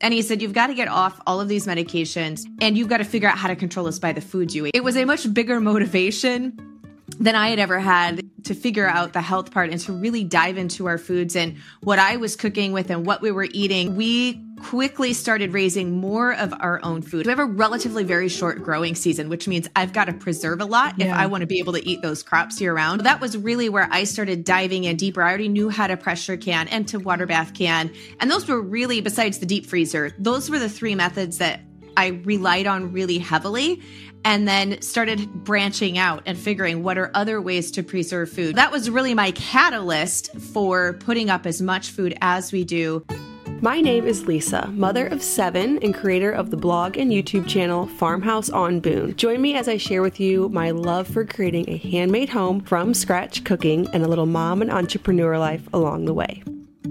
And he said, you've got to get off all of these medications and you've got to figure out how to control this by the foods you eat. It was a much bigger motivation than I had ever had to figure out the health part and to really dive into our foods and what I was cooking with and what we were eating. We quickly started raising more of our own food. We have a relatively very short growing season, which means I've got to preserve a lot if I want to be able to eat those crops year round. That was really where I started diving in deeper. I already knew how to pressure can and to water bath can. And those were really, besides the deep freezer, those were the three methods that I relied on really heavily, and then started branching out and figuring what are other ways to preserve food. That was really my catalyst for putting up as much food as we do. My name is Lisa, mother of 7 and creator of the blog and YouTube channel Farmhouse on Boone. Join me as I share with you my love for creating a handmade home from scratch cooking and a little mom and entrepreneur life along the way.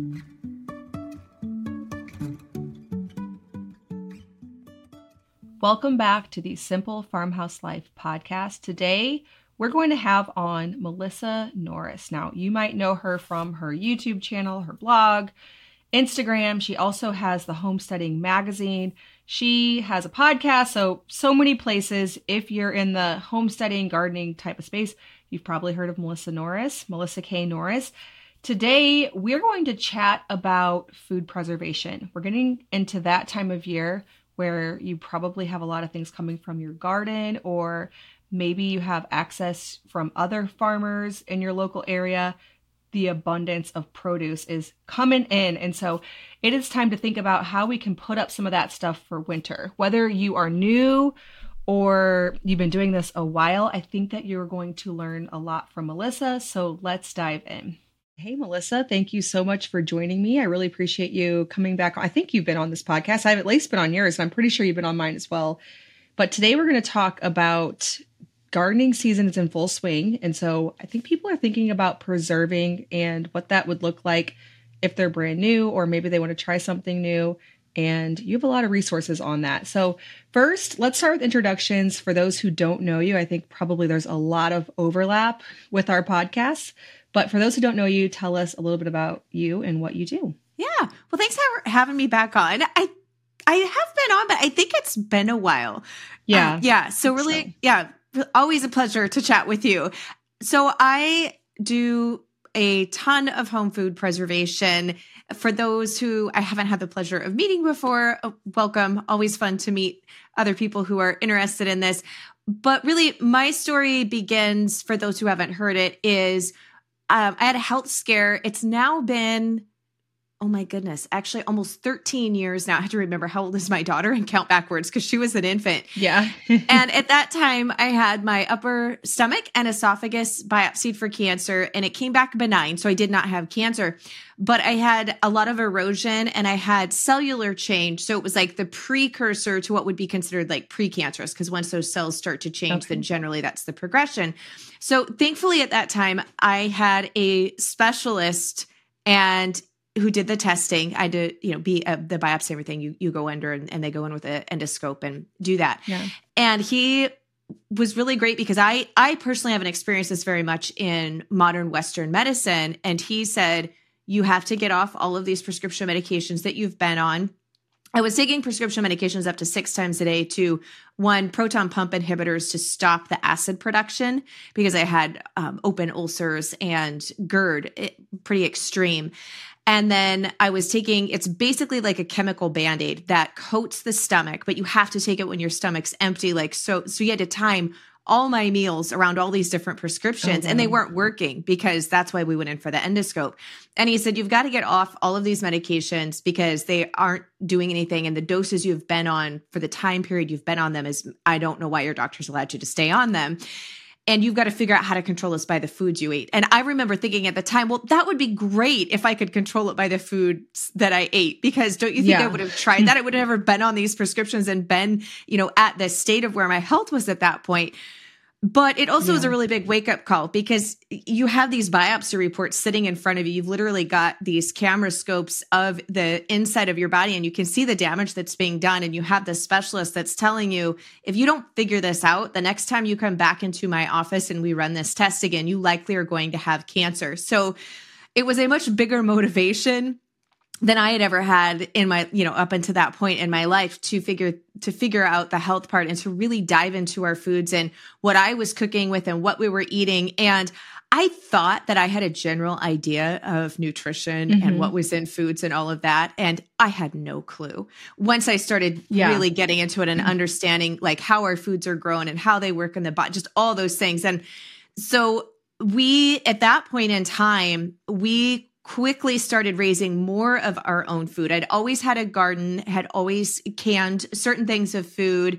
Welcome back to the Simple Farmhouse Life podcast. Today, we're going to have on Melissa Norris. Now, you might know her from her YouTube channel, her blog, Instagram. She also has the Homesteading magazine. She has a podcast, so many places. If you're in the homesteading, gardening type of space, you've probably heard of Melissa Norris, Melissa K. Norris. Today, we're going to chat about food preservation. We're getting into that time of year where you probably have a lot of things coming from your garden, or maybe you have access from other farmers in your local area. The abundance of produce is coming in. And so it is time to think about how we can put up some of that stuff for winter. Whether you are new or you've been doing this a while, I think that you're going to learn a lot from Melissa. So let's dive in. Hey, Melissa, thank you so much for joining me. I really appreciate you coming back. I think you've been on this podcast. I've at least been on yours, and I'm pretty sure you've been on mine as well. But today we're going to talk about gardening season is in full swing. And so I think people are thinking about preserving and what that would look like if they're brand new, or maybe they want to try something new. And you have a lot of resources on that. So first, let's start with introductions. For those who don't know you, I think probably there's a lot of overlap with our podcasts. But for those who don't know you, tell us a little bit about you and what you do. Yeah. Well, thanks for having me back on. I have been on, but I think it's been a while. Yeah. So really, always a pleasure to chat with you. So I do a ton of home food preservation. For those who I haven't had the pleasure of meeting before, welcome. Always fun to meet other people who are interested in this. But really, my story begins, for those who haven't heard it, is I had a health scare. It's now been, oh my goodness, actually almost 13 years now. I have to remember how old is my daughter and count backwards because she was an infant. Yeah. And at that time, I had my upper stomach and esophagus biopsied for cancer, and it came back benign. So I did not have cancer, but I had a lot of erosion and I had cellular change. So it was like the precursor to what would be considered like precancerous, because once those cells start to change, then generally that's the progression. So thankfully at that time, I had a specialist and who did the testing. I did, be the biopsy, everything you go under, and they go in with an endoscope and do that. Yeah. And he was really great because I personally haven't experienced this very much in modern Western medicine. And he said, you have to get off all of these prescription medications that you've been on. I was taking prescription medications up to 6 times a day to proton pump inhibitors to stop the acid production because I had open ulcers and GERD, pretty extreme. And then I was taking, it's basically like a chemical Band-Aid that coats the stomach, but you have to take it when your stomach's empty. So you had to time all my meals around all these different prescriptions, and they weren't working because that's why we went in for the endoscope. And he said, you've got to get off all of these medications because they aren't doing anything. And the doses you've been on for the time period you've been on them is, I don't know why your doctor's allowed you to stay on them. And you've got to figure out how to control this by the foods you eat. And I remember thinking at the time, well, that would be great if I could control it by the foods that I ate, because don't you think I would have tried that? I would have never been on these prescriptions and been, at the state of where my health was at that point. But it also was a really big wake-up call because you have these biopsy reports sitting in front of you. You've literally got these camera scopes of the inside of your body, and you can see the damage that's being done. And you have the specialist that's telling you, if you don't figure this out, the next time you come back into my office and we run this test again, you likely are going to have cancer. So it was a much bigger motivation than I had ever had in my, up until that point in my life to figure out the health part and to really dive into our foods and what I was cooking with and what we were eating. And I thought that I had a general idea of nutrition and what was in foods and all of that. And I had no clue. Once I started really getting into it and understanding like how our foods are grown and how they work in the body, just all those things. And so at that point in time, we quickly started raising more of our own food. I'd always had a garden, had always canned certain things of food,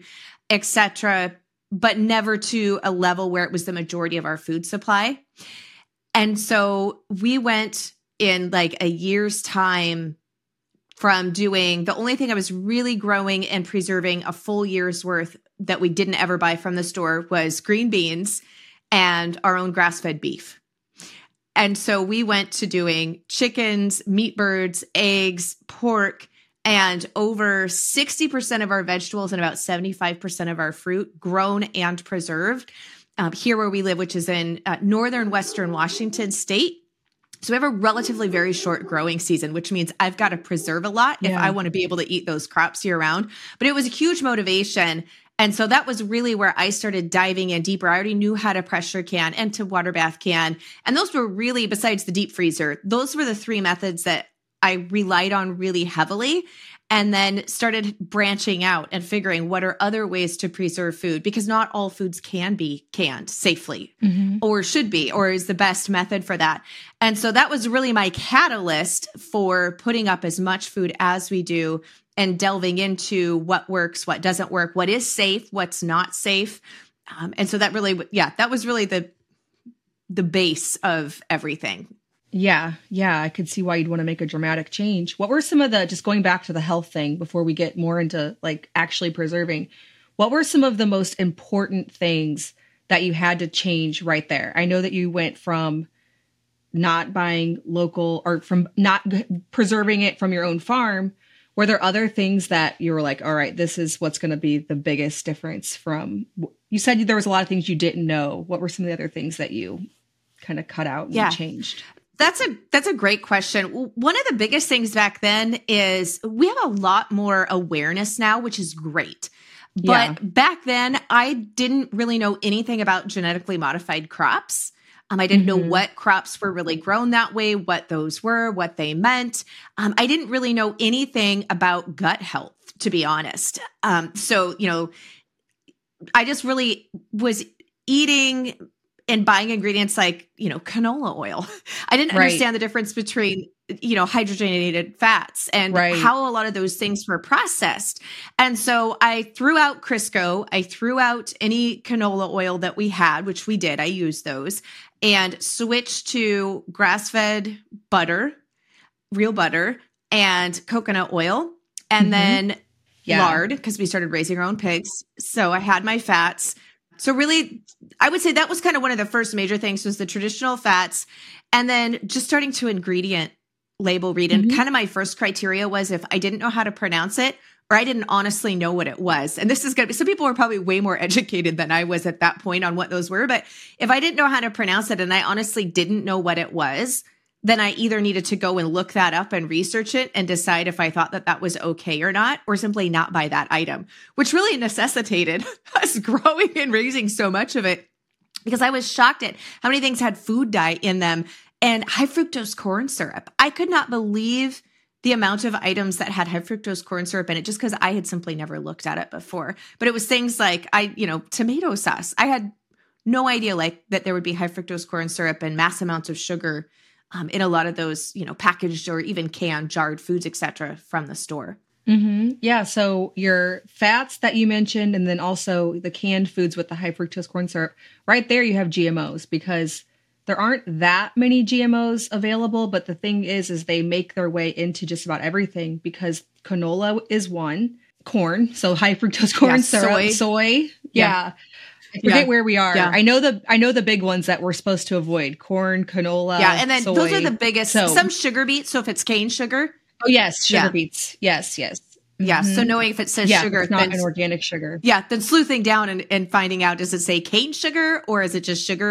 etc., but never to a level where it was the majority of our food supply. And so we went in like a year's time from doing the only thing I was really growing and preserving a full year's worth that we didn't ever buy from the store was green beans and our own grass-fed beef. And so we went to doing chickens, meat birds, eggs, pork, and over 60% of our vegetables and about 75% of our fruit grown and preserved here where we live, which is in northern Western Washington state. So we have a relatively very short growing season, which means I've got to preserve a lot if I want to be able to eat those crops year round. But it was a huge motivation. And so that was really where I started diving in deeper. I already knew how to pressure can and to water bath can. And those were really, besides the deep freezer, those were the three methods that I relied on really heavily, and then started branching out and figuring what are other ways to preserve food, because not all foods can be canned safely or should be, or is the best method for that. And so that was really my catalyst for putting up as much food as we do and delving into what works, what doesn't work, what is safe, what's not safe. And so that really, that was really the base of everything. Yeah. I could see why you'd want to make a dramatic change. What were some of just going back to the health thing before we get more into like actually preserving, what were some of the most important things that you had to change right there? I know that you went from not buying local or from not preserving it from your own farm. Were there other things that you were like, all right, this is what's going to be the biggest difference from, you said there was a lot of things you didn't know. What were some of the other things that you kind of cut out and changed? That's a great question. One of the biggest things back then is we have a lot more awareness now, which is great. But back then I didn't really know anything about genetically modified crops. I didn't know what crops were really grown that way, what those were, what they meant. I didn't really know anything about gut health, to be honest. So, I just really was eating and buying ingredients like, canola oil. I didn't understand the difference between, hydrogenated fats and how a lot of those things were processed. And so I threw out Crisco. I threw out any canola oil that we had, which we did. I used those, and switched to grass-fed butter, real butter, and coconut oil, and then lard, because we started raising our own pigs. So I had my fats. So really, I would say that was kind of one of the first major things, was the traditional fats, and then just starting to ingredient label read. And kind of my first criteria was if I didn't know how to pronounce it, or I didn't honestly know what it was. And this is going to be, some people were probably way more educated than I was at that point on what those were. But if I didn't know how to pronounce it and I honestly didn't know what it was, then I either needed to go and look that up and research it and decide if I thought that that was okay or not, or simply not buy that item, which really necessitated us growing and raising so much of it, because I was shocked at how many things had food dye in them and high fructose corn syrup. I could not believe the amount of items that had high fructose corn syrup in it, just because I had simply never looked at it before. But it was things like tomato sauce. I had no idea that there would be high fructose corn syrup and mass amounts of sugar in a lot of those, packaged or even canned, jarred foods, et cetera, from the store. Yeah. So your fats that you mentioned, and then also the canned foods with the high fructose corn syrup, right there you have GMOs, because there aren't that many GMOs available. But the thing is they make their way into just about everything, because canola is one, corn, so high fructose corn syrup, soy. Yeah. I forget where we are. Yeah. I know the big ones that we're supposed to avoid: corn, canola. Yeah, and then soy. Those are the biggest. Some sugar beets. So if it's cane sugar. Oh yes, sugar beets. Yes. Yeah. So knowing if it says sugar, it's not an organic sugar. Yeah. Then sleuthing down and finding out, does it say cane sugar or is it just sugar?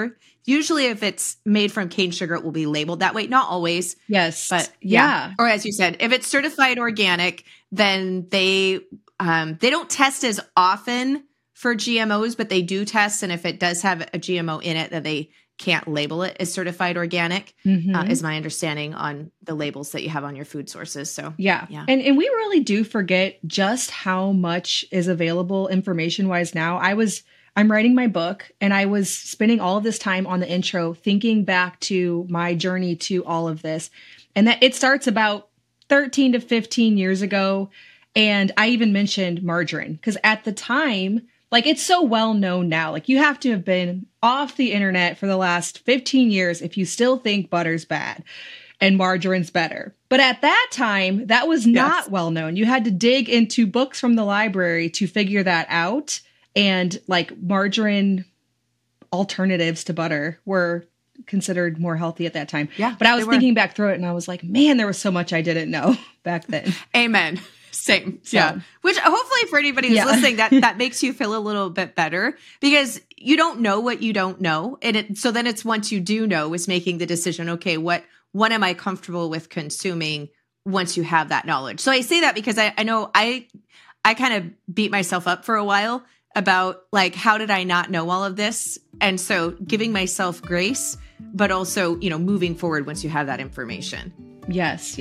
Usually if it's made from cane sugar, it will be labeled that way. Not always. Yes. But yeah. Or as you said, if it's certified organic, then they don't test as often for GMOs, but they do test. And if it does have a GMO in it, then they can't label it as certified organic, is my understanding on the labels that you have on your food sources. So yeah. And we really do forget just how much is available information wise now. I'm writing my book and I was spending all of this time on the intro thinking back to my journey to all of this, and that it starts about 13 to 15 years ago. And I even mentioned margarine because at the time, like, it's so well known now, like you have to have been off the internet for the last 15 years if you still think butter's bad and margarine's better. But at that time, that was not well known. You had to dig into books from the library to figure that out. And like margarine alternatives to butter were considered more healthy at that time. Yeah, but I was thinking back through it and I was like, man, there was so much I didn't know back then. Amen. Same. So. Yeah. Which hopefully for anybody who's listening, that makes you feel a little bit better because you don't know what you don't know. And so then it's once you do know is making the decision, okay, what am I comfortable with consuming once you have that knowledge? So I say that because I know I kind of beat myself up for a while about like, how did I not know all of this? And so giving myself grace, but also, moving forward once you have that information. Yes.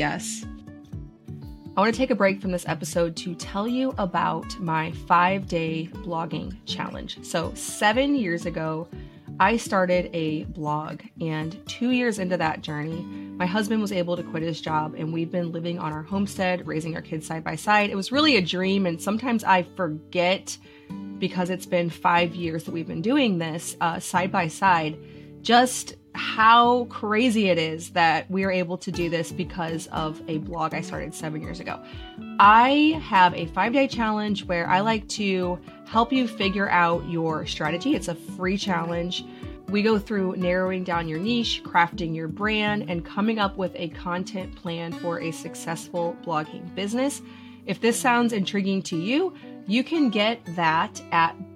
I want to take a break from this episode to tell you about my 5-day blogging challenge. So 7 years ago, I started a blog, and 2 years into that journey, my husband was able to quit his job and we've been living on our homestead, raising our kids side by side. It was really a dream. And sometimes I forget, because it's been 5 years that we've been doing this side by side, just how crazy it is that we are able to do this because of a blog I started 7 years ago. I have a 5-day challenge where I like to help you figure out your strategy. It's a free challenge. We go through narrowing down your niche, crafting your brand, and coming up with a content plan for a successful blogging business. If this sounds intriguing to you, you can get that at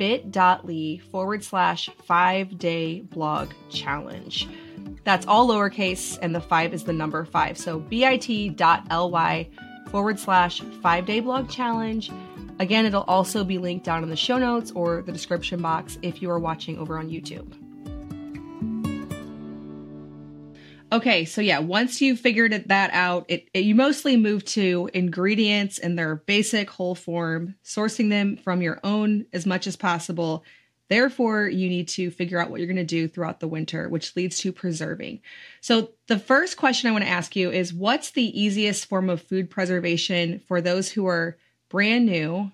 bit.ly/5-day blog challenge. That's all lowercase and the 5 is the number 5. So bit.ly/5-day blog challenge. Again, it'll also be linked down in the show notes or the description box if you are watching over on YouTube. Okay, so yeah, once you figured that out, you mostly move to ingredients in their basic whole form, sourcing them from your own as much as possible. Therefore, you need to figure out what you're going to do throughout the winter, which leads to preserving. So the first question I want to ask you is, what's the easiest form of food preservation for those who are brand new?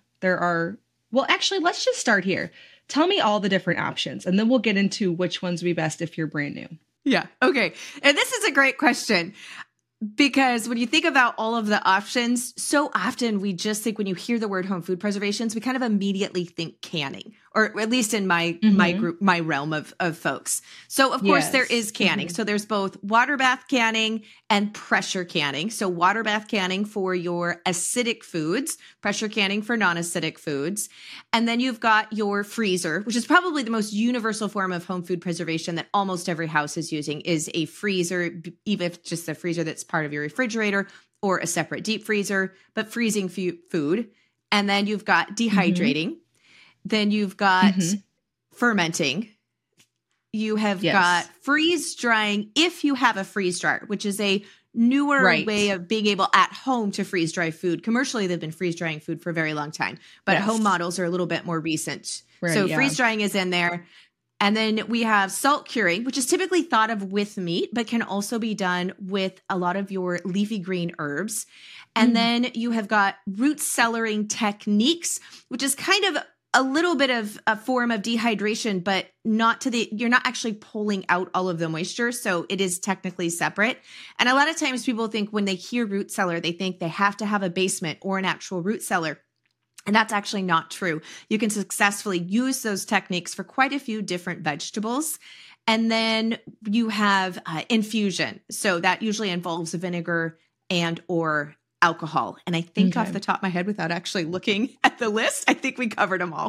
Let's just start here. Tell me all the different options, and then we'll get into which ones would be best if you're brand new. Yeah. Okay. And this is a great question because when you think about all of the options, so often we just think when you hear the word home food preservations, we kind of immediately think canning, or at least in my group, my realm of folks. So of course there is canning. So there's both water bath canning and pressure canning. So water bath canning for your acidic foods, pressure canning for non-acidic foods. And then you've got your freezer, which is probably the most universal form of home food preservation that almost every house is using, is a freezer, even if it's just a freezer that's part of your refrigerator or a separate deep freezer, but freezing food. And then you've got dehydrating. Then you've got fermenting. You have got freeze drying if you have a freeze dryer, which is a newer way of being able at home to freeze dry food. Commercially, they've been freeze drying food for a very long time, but home models are a little bit more recent. Freeze drying is in there. And then we have salt curing, which is typically thought of with meat, but can also be done with a lot of your leafy green herbs. And then you have got root cellaring techniques, which is kind of a little bit of a form of dehydration, but you're not actually pulling out all of the moisture. So it is technically separate. And a lot of times people think when they hear root cellar, they think they have to have a basement or an actual root cellar. And that's actually not true. You can successfully use those techniques for quite a few different vegetables. And then you have infusion. So that usually involves vinegar and or alcohol. And I think off the top of my head, without actually looking at the list, I think we covered them all.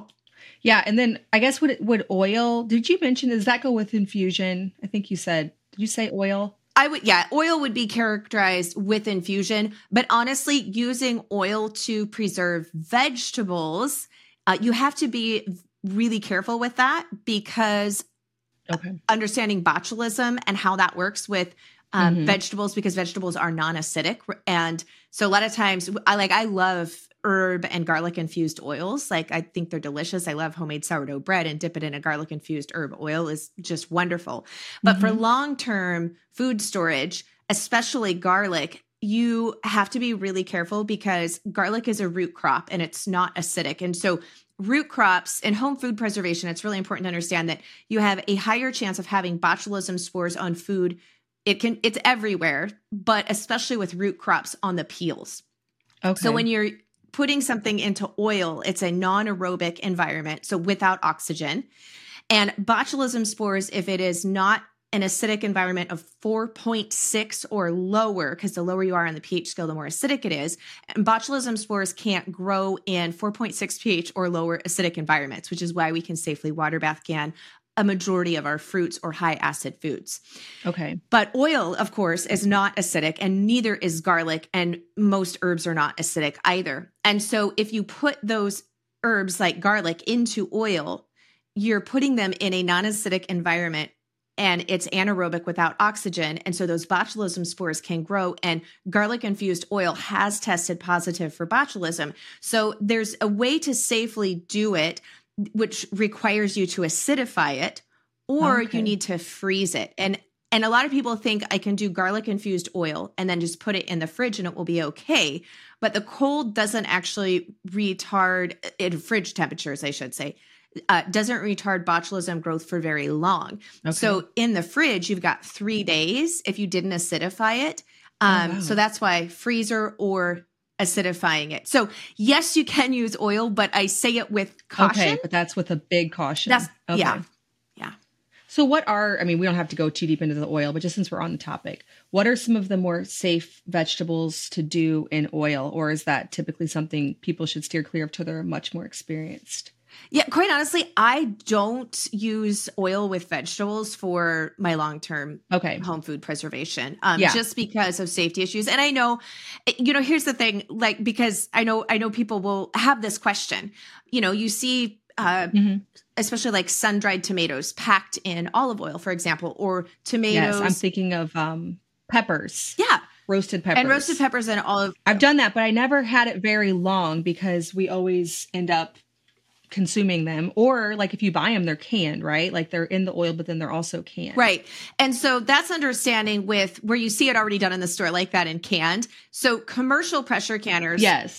Yeah. And then I guess would oil, did you mention, does that go with infusion? I think you said, did you say oil? Oil would be characterized with infusion, but honestly, using oil to preserve vegetables, you have to be really careful with that because understanding botulism and how that works with vegetables, because vegetables are non-acidic. And so a lot of times I love herb and garlic infused oils. Like, I think they're delicious. I love homemade sourdough bread, and dip it in a garlic infused herb oil is just wonderful. But for long-term food storage, especially garlic, you have to be really careful because garlic is a root crop and it's not acidic. And so root crops in home food preservation, it's really important to understand that you have a higher chance of having botulism spores on food. It's everywhere, but especially with root crops on the peels. Okay. So when you're putting something into oil, it's a non-aerobic environment, so without oxygen. And botulism spores, if it is not an acidic environment of 4.6 or lower, because the lower you are on the pH scale, the more acidic it is, and botulism spores can't grow in 4.6 pH or lower acidic environments, which is why we can safely water bath can a majority of our fruits or high acid foods. Okay. But oil, of course, is not acidic, and neither is garlic, and most herbs are not acidic either. And so if you put those herbs like garlic into oil, you're putting them in a non-acidic environment, and it's anaerobic without oxygen. And so those botulism spores can grow, and garlic infused oil has tested positive for botulism. So there's a way to safely do it, which requires you to acidify it, or you need to freeze it. And a lot of people think I can do garlic infused oil and then just put it in the fridge and it will be okay. But the cold doesn't actually retard, in fridge temperatures, I should say, doesn't retard botulism growth for very long. Okay. So in the fridge, you've got 3 days if you didn't acidify it. So that's why freezer or acidifying it. So yes, you can use oil, but I say it with caution. Okay, but that's with a big caution. Yeah. So we don't have to go too deep into the oil, but just since we're on the topic, what are some of the more safe vegetables to do in oil? Or is that typically something people should steer clear of till they're much more experienced? Yeah, quite honestly, I don't use oil with vegetables for my long-term home food preservation, just because of safety issues. And I know, here's the thing, like, because I know people will have this question. You see, especially like sun-dried tomatoes packed in olive oil, for example, or tomatoes. Yes, I'm thinking of peppers. Yeah. Roasted peppers. And roasted peppers and olive. I've done that, but I never had it very long because we always end up consuming them, or like if you buy them, they're canned, right? Like they're in the oil, but then they're also canned. Right. And so that's understanding with where you see it already done in the store like that and canned. So commercial pressure canners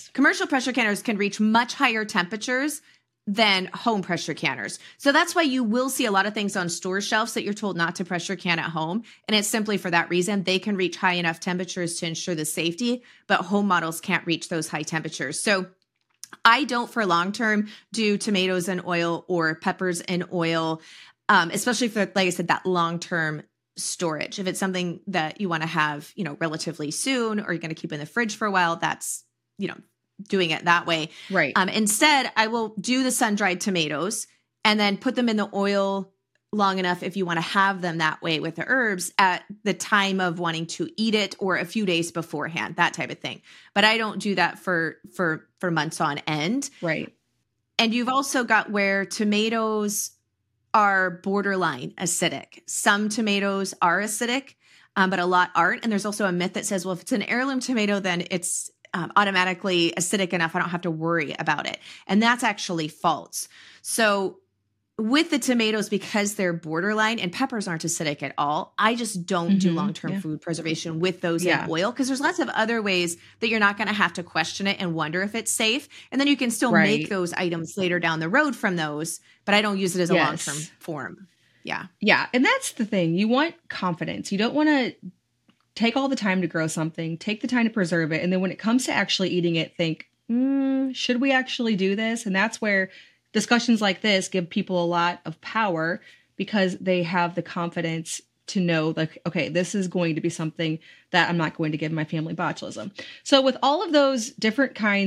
can reach much higher temperatures than home pressure canners. So that's why you will see a lot of things on store shelves that you're told not to pressure can at home. And it's simply for that reason. They can reach high enough temperatures to ensure the safety, but home models can't reach those high temperatures. So I don't, for long-term, do tomatoes in oil or peppers in oil, especially for, like I said, that long-term storage. If it's something that you want to have, relatively soon, or you're going to keep in the fridge for a while, that's, doing it that way. Right. Instead, I will do the sun-dried tomatoes and then put them in the oil long enough if you want to have them that way with the herbs at the time of wanting to eat it, or a few days beforehand, that type of thing. But I don't do that for months on end. Right. And you've also got where tomatoes are borderline acidic. Some tomatoes are acidic, but a lot aren't. And there's also a myth that says, well, if it's an heirloom tomato, then it's automatically acidic enough. I don't have to worry about it. And that's actually false. So with the tomatoes, because they're borderline, and peppers aren't acidic at all, I just don't do long-term food preservation with those in oil, because there's lots of other ways that you're not going to have to question it and wonder if it's safe. And then you can still make those items later down the road from those, but I don't use it as a long-term form. Yeah. Yeah. And that's the thing. You want confidence. You don't want to take all the time to grow something, take the time to preserve it. And then when it comes to actually eating it, think, should we actually do this? And that's where discussions like this give people a lot of power, because they have the confidence to know, like, okay, this is going to be something that I'm not going to give my family botulism. So with all of those different kinds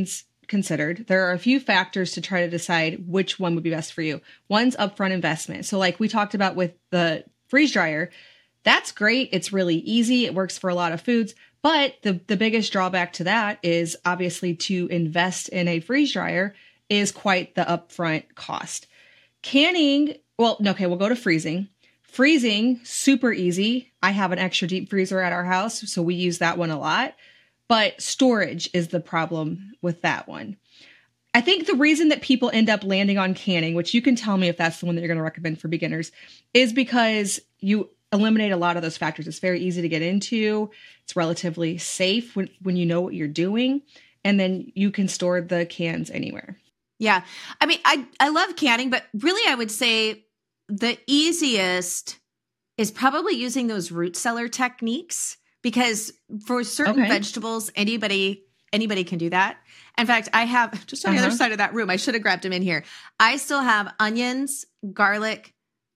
considered. There are a few factors to try to decide which one would be best for you. One's upfront investment. So like we talked about with the freeze dryer, that's great. It's really easy. It works for a lot of foods. But the biggest drawback to that is obviously to invest in a freeze dryer is quite the upfront cost. Canning, well, okay, we'll go to freezing. Freezing, super easy. I have an extra deep freezer at our house, so we use that one a lot. But storage is the problem with that one. I think the reason that people end up landing on canning, which you can tell me if that's the one that you're going to recommend for beginners, is because you eliminate a lot of those factors. It's very easy to get into. It's relatively safe when you know what you're doing. And then you can store the cans anywhere. Yeah. I mean, I love canning, but really I would say the easiest is probably using those root cellar techniques, because for certain vegetables, anybody can do that. In fact, I have just on the other side of that room, I should have grabbed them in here. I still have onions, garlic,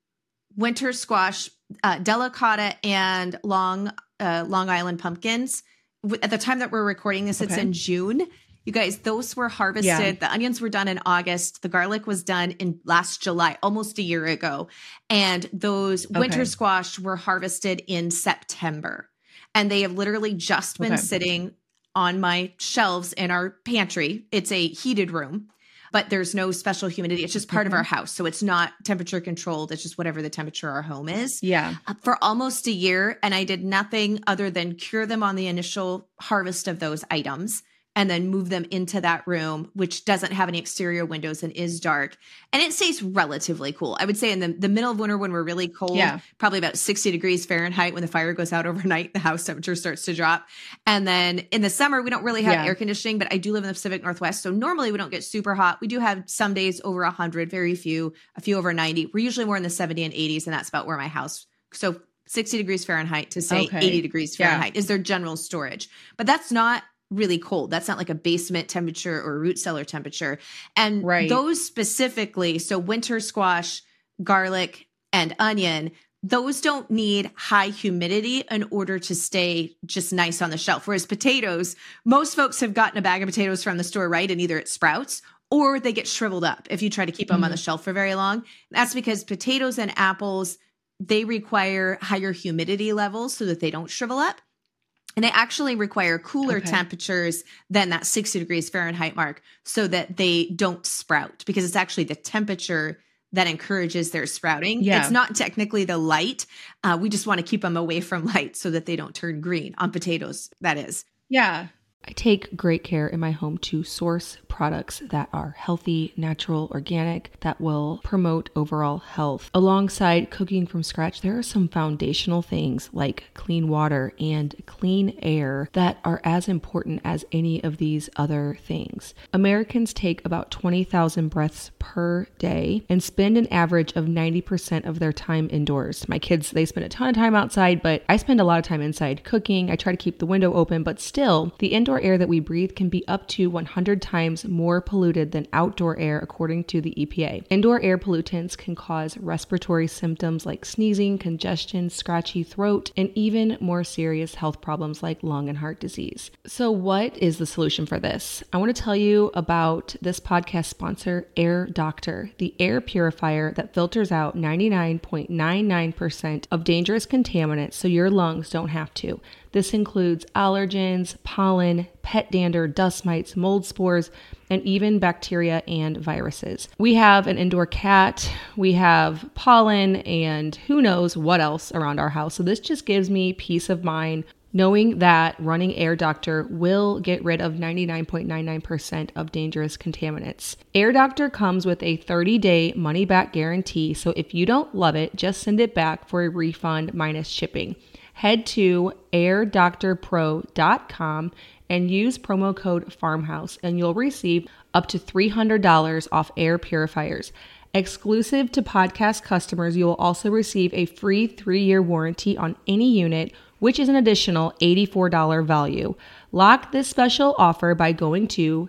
winter squash, delicata, and Long Island pumpkins. At the time that we're recording this, it's in June. You guys, those were harvested. Yeah. The onions were done in August. The garlic was done in last July, almost a year ago. And those winter squash were harvested in September. And they have literally just been sitting on my shelves in our pantry. It's a heated room, but there's no special humidity. It's just part of our house. So it's not temperature controlled. It's just whatever the temperature our home is. Yeah. For almost a year. And I did nothing other than cure them on the initial harvest of those items and then move them into that room, which doesn't have any exterior windows and is dark. And it stays relatively cool. I would say in the middle of winter when we're really cold, probably about 60 degrees Fahrenheit, when the fire goes out overnight, the house temperature starts to drop. And then in the summer, we don't really have air conditioning, but I do live in the Pacific Northwest. So normally we don't get super hot. We do have some days over 100, very few, a few over 90. We're usually more in the 70 and 80s, and that's about where my house. So 60 degrees Fahrenheit to say 80 degrees Fahrenheit is their general storage. But that's not really cold. That's not like a basement temperature or root cellar temperature. And those specifically, so winter squash, garlic, and onion, those don't need high humidity in order to stay just nice on the shelf. Whereas potatoes, most folks have gotten a bag of potatoes from the store, right? And either it sprouts or they get shriveled up if you try to keep them on the shelf for very long. That's because potatoes and apples, they require higher humidity levels so that they don't shrivel up. And they actually require cooler temperatures than that 60 degrees Fahrenheit mark so that they don't sprout, because it's actually the temperature that encourages their sprouting. Yeah. It's not technically the light. We just want to keep them away from light so that they don't turn green on potatoes, that is. Yeah. I take great care in my home to source products that are healthy, natural, organic, that will promote overall health. Alongside cooking from scratch, there are some foundational things like clean water and clean air that are as important as any of these other things. Americans take about 20,000 breaths per day and spend an average of 90% of their time indoors. My kids, they spend a ton of time outside, but I spend a lot of time inside cooking. I try to keep the window open, but still, the indoor air that we breathe can be up to 100 times more polluted than outdoor air, according to the EPA. Indoor air pollutants can cause respiratory symptoms like sneezing, congestion, scratchy throat, and even more serious health problems like lung and heart disease. So what is the solution for this? I want to tell you about this podcast sponsor, Air Doctor, the air purifier that filters out 99.99% of dangerous contaminants so your lungs don't have to. This includes allergens, pollen, pet dander, dust mites, mold spores, and even bacteria and viruses. We have an indoor cat, we have pollen, and who knows what else around our house. So this just gives me peace of mind knowing that running Air Doctor will get rid of 99.99% of dangerous contaminants. Air Doctor comes with a 30-day money-back guarantee, so if you don't love it, just send it back for a refund minus shipping. Head to airdoctorpro.com and use promo code FARMHOUSE, and you'll receive up to $300 off air purifiers. Exclusive to podcast customers, you will also receive a free 3-year warranty on any unit, which is an additional $84 value. Lock this special offer by going to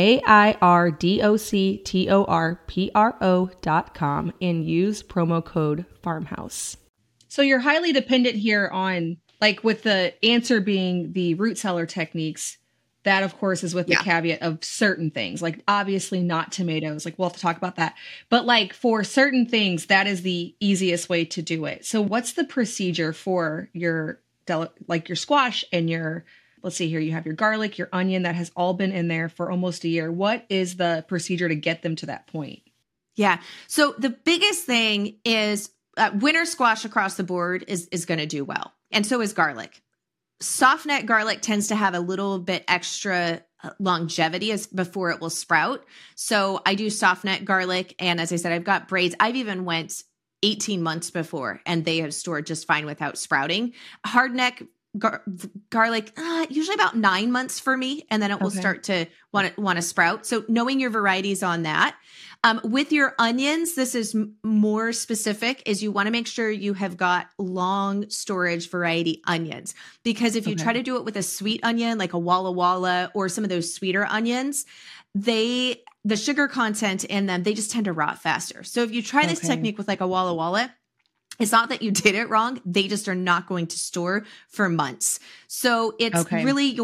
airdoctorpro.com and use promo code FARMHOUSE. So you're highly dependent here on, like with the answer being the root cellar techniques, That, of course, is with the Yeah. caveat of certain things, like obviously not tomatoes. Like we'll have to talk about that. But like for certain things, that is the easiest way to do it. So what's the procedure for your like your squash and your, let's see here, you have your garlic, your onion that has all been in there for almost a year. What is the procedure to get them to that point? Yeah. So the biggest thing is winter squash across the board is going to do well. And so is garlic. Soft neck garlic tends to have a little bit extra longevity as before it will sprout. So I do soft neck garlic. And as I said, I've got braids. I've even went 18 months before and they have stored just fine without sprouting. Hard neck garlic, usually about 9 months for me. And then it will start to want to sprout. So knowing your varieties on that. With your onions, this is more specific, is you want to make sure you have got long storage variety onions. Because if you try to do it with a sweet onion, like a Walla Walla or some of those sweeter onions, the sugar content in them, they just tend to rot faster. So if you try this technique with like a Walla Walla, it's not that you did it wrong. They just are not going to store for months. So it's really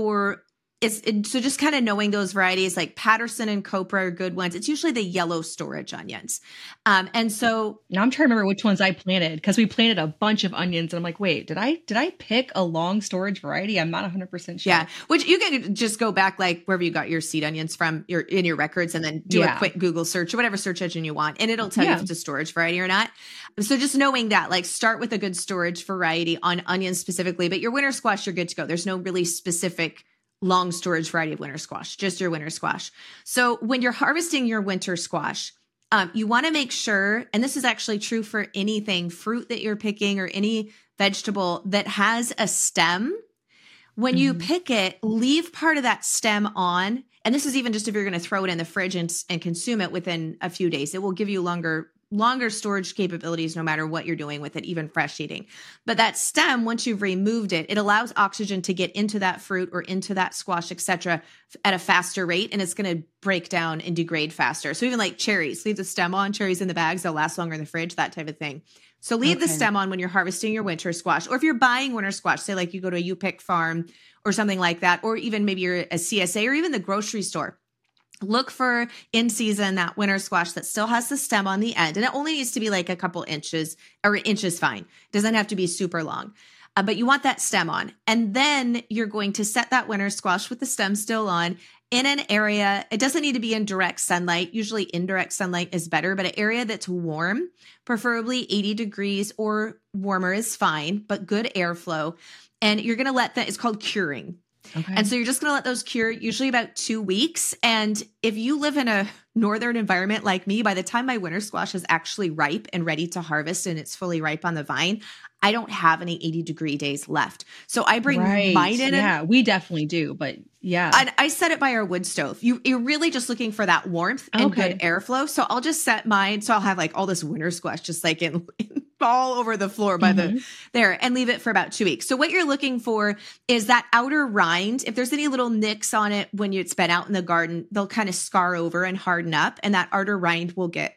so just kind of knowing those varieties like Patterson and Copra are good ones. It's usually the yellow storage onions. And so now I'm trying to remember which ones I planted because we planted a bunch of onions and I'm like, wait, did I pick a long storage variety? I'm not 100% sure. Yeah. Which you can just go back like wherever you got your seed onions from in your records and then do a quick Google search or whatever search engine you want. And it'll tell you if it's a storage variety or not. So just knowing that, like start with a good storage variety on onions specifically, but your winter squash, you're good to go. There's no really specific long storage variety of winter squash, just your winter squash. So when you're harvesting your winter squash, you want to make sure, and this is actually true for anything, fruit that you're picking or any vegetable that has a stem, when you pick it, leave part of that stem on. And this is even just if you're going to throw it in the fridge and consume it within a few days. It will give you longer storage capabilities no matter what you're doing with it, even fresh eating. But that stem, once you've removed it, it allows oxygen to get into that fruit or into that squash, etc., at a faster rate, and it's going to break down and degrade faster. So even like cherries, leave the stem on. Cherries in the bags, they'll last longer in the fridge, that type of thing. So leave the stem on when you're harvesting your winter squash, or if you're buying winter squash, say like you go to a U-Pick farm or something like that, or even maybe you're a CSA or even the grocery store. Look for in season that winter squash that still has the stem on the end. And it only needs to be like a couple inches, or an inch is fine. It doesn't have to be super long, but you want that stem on. And then you're going to set that winter squash with the stem still on in an area. It doesn't need to be in direct sunlight. Usually indirect sunlight is better, but an area that's warm, preferably 80 degrees or warmer is fine, but good airflow. And you're going to let that, it's called curing. And so you're just going to let those cure usually about 2 weeks. And if you live in a northern environment like me, by the time my winter squash is actually ripe and ready to harvest and it's fully ripe on the vine, I don't have any 80-degree days left. So I bring mine in. Yeah, we definitely do. But yeah. I set it by our wood stove. You're really just looking for that warmth and good airflow. So I'll just set mine. So I'll have like all this winter squash just like in all over the floor by there and leave it for about 2 weeks. So what you're looking for is that outer rind. If there's any little nicks on it when it's been out in the garden, they'll kind of scar over and harden up, and that outer rind will get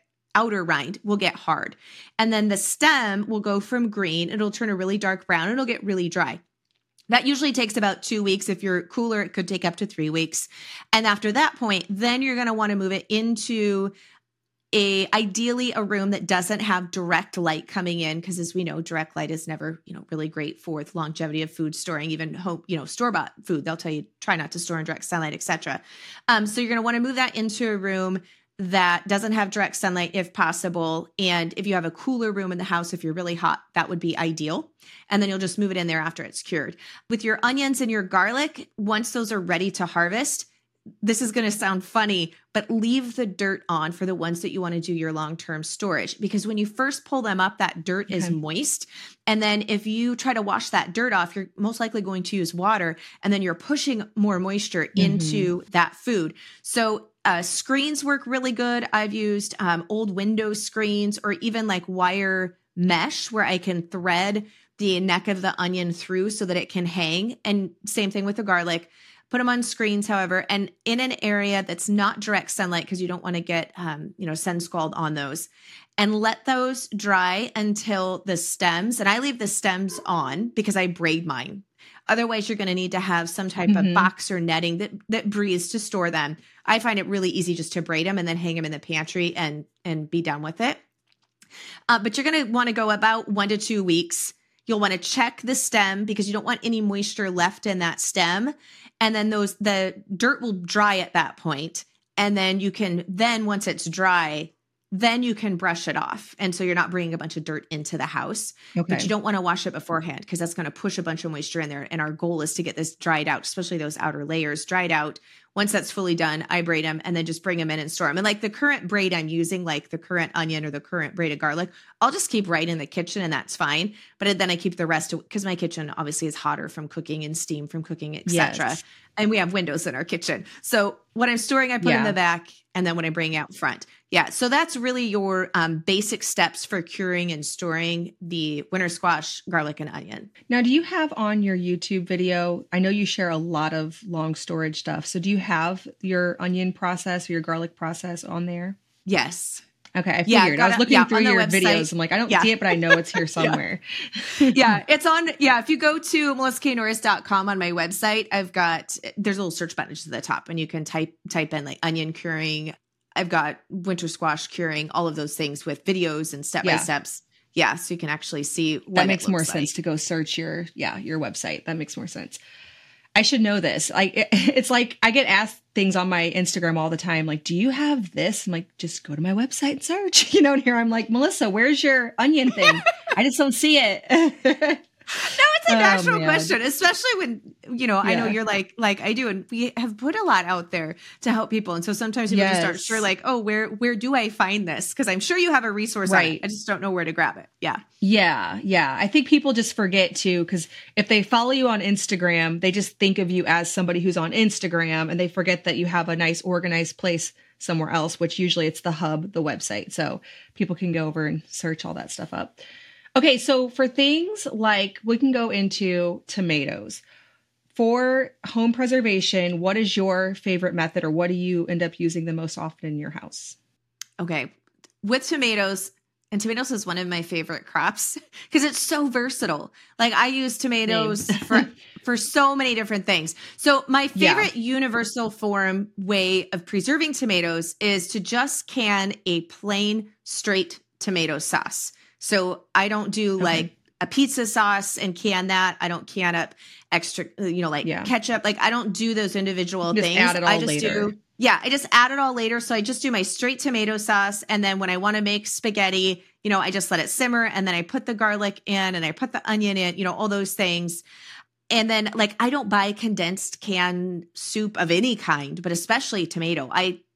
hard. And then the stem will go from green. It'll turn a really dark brown. It'll get really dry. That usually takes about 2 weeks. If you're cooler, it could take up to 3 weeks. And after that point, then you're going to want to move it into ideally a room that doesn't have direct light coming in, because as we know, direct light is never, really great for the longevity of food storing, even store-bought food. They'll tell you try not to store in direct sunlight, etc. So you're going to want to move that into a room that doesn't have direct sunlight if possible. And if you have a cooler room in the house, if you're really hot, that would be ideal. And then you'll just move it in there after it's cured. With your onions and your garlic, once those are ready to harvest, this is going to sound funny, but leave the dirt on for the ones that you want to do your long-term storage. Because when you first pull them up, that dirt is moist. And then if you try to wash that dirt off, you're most likely going to use water, and then you're pushing more moisture into that food. So screens work really good. I've used old window screens, or even like wire mesh where I can thread the neck of the onion through so that it can hang. And same thing with the garlic. Put them on screens, however, and in an area that's not direct sunlight, because you don't want to get, sun scald on those, and let those dry until the stems, and I leave the stems on because I braid mine. Otherwise, you're going to need to have some type of box or netting that breathes to store them. I find it really easy just to braid them and then hang them in the pantry and be done with it. But you're going to want to go about 1 to 2 weeks. You'll want to check the stem because you don't want any moisture left in that stem. And then the dirt will dry at that point. And then once it's dry, then you can brush it off. And so you're not bringing a bunch of dirt into the house, but you don't want to wash it beforehand because that's going to push a bunch of moisture in there. And our goal is to get this dried out, especially those outer layers dried out. Once that's fully done, I braid them and then just bring them in and store them. And like the current braid I'm using, like the current onion or the current braided garlic, I'll just keep right in the kitchen and that's fine. But then I keep the rest because my kitchen obviously is hotter from cooking and steam from cooking, etc. Yes. And we have windows in our kitchen. So what I'm storing, I put in the back. And then when I bring out front. Yeah. So that's really your basic steps for curing and storing the winter squash, garlic, and onion. Now, do you have on your YouTube video, I know you share a lot of long storage stuff. So do you have your onion process or your garlic process on there? Yes. Okay. I figured. I was looking through your website. Videos. I'm like, I don't see it, but I know it's here somewhere. It's on. Yeah. If you go to melissaknorris.com on my website, there's a little search button just at the top and you can type in like onion curing. I've got winter squash curing, all of those things with videos and step-by-steps. Yeah. So you can actually see what that makes more sense to go search your website. That makes more sense. I should know this. It's like I get asked things on my Instagram all the time. Like, do you have this? I'm like, just go to my website and search, and here I'm like, Melissa, where's your onion thing? I just don't see it. No, it's a natural question, especially when, I know you're like I do. And we have put a lot out there to help people. And so sometimes people just aren't sure like, oh, where do I find this? Because I'm sure you have a resource on it. I just don't know where to grab it. Yeah. Yeah. Yeah. I think people just forget too, because if they follow you on Instagram, they just think of you as somebody who's on Instagram and they forget that you have a nice organized place somewhere else, which usually it's the hub, the website. So people can go over and search all that stuff up. Okay, so for things like we can go into tomatoes. For home preservation, what is your favorite method or what do you end up using the most often in your house? Okay, with tomatoes, and tomatoes is one of my favorite crops because it's so versatile. Like I use tomatoes for so many different things. So my favorite universal form way of preserving tomatoes is to just can a plain straight tomato sauce. So I don't do like a pizza sauce and can that. I don't can up extra, ketchup. Like I don't do those individual things. Add it all later. I just add it all later. So I just do my straight tomato sauce. And then when I want to make spaghetti, I just let it simmer and then I put the garlic in and I put the onion in, all those things. And then like, I don't buy condensed canned soup of any kind, but especially tomato.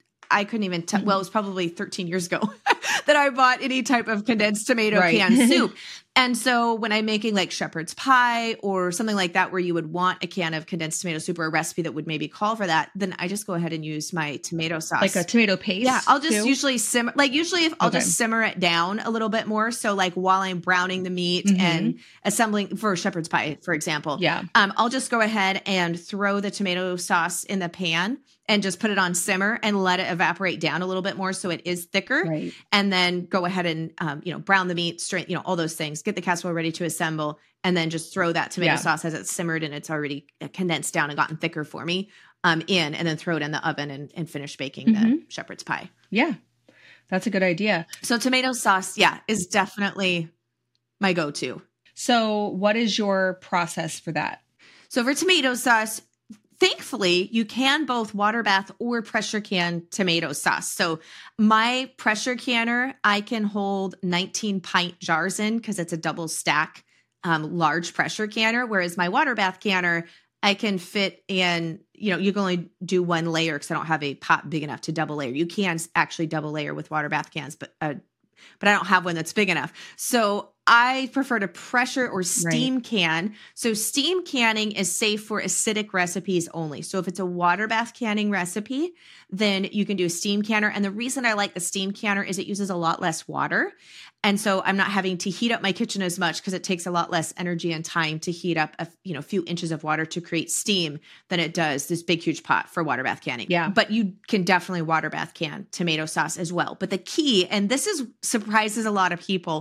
I couldn't even tell. Well, it was probably 13 years ago that I bought any type of condensed tomato canned soup. And so when I'm making like shepherd's pie or something like that, where you would want a can of condensed tomato soup or a recipe that would maybe call for that, then I just go ahead and use my tomato sauce. Like a tomato paste? Yeah, I'll just usually simmer. Like usually if I'll just simmer it down a little bit more. So like while I'm browning the meat and assembling for shepherd's pie, for example, I'll just go ahead and throw the tomato sauce in the pan and just put it on simmer and let it evaporate down a little bit more so it is thicker. Right. And then go ahead and, brown the meat, straight, all those things, get the casserole ready to assemble, and then just throw that tomato sauce as it's simmered and it's already condensed down and gotten thicker for me in, and then throw it in the oven and finish baking the shepherd's pie. Yeah, that's a good idea. So tomato sauce, is definitely my go-to. So what is your process for that? So for tomato sauce, thankfully, you can both water bath or pressure can tomato sauce. So my pressure canner, I can hold 19 pint jars in because it's a double stack large pressure canner. Whereas my water bath canner, I can fit in, you can only do one layer because I don't have a pot big enough to double layer. You can actually double layer with water bath cans, but I don't have one that's big enough. So I prefer to pressure or steam can. So steam canning is safe for acidic recipes only. So if it's a water bath canning recipe, then you can do a steam canner. And the reason I like the steam canner is it uses a lot less water. And so I'm not having to heat up my kitchen as much because it takes a lot less energy and time to heat up a few inches of water to create steam than it does this big, huge pot for water bath canning. Yeah. But you can definitely water bath can tomato sauce as well. But the key, and this surprises a lot of people,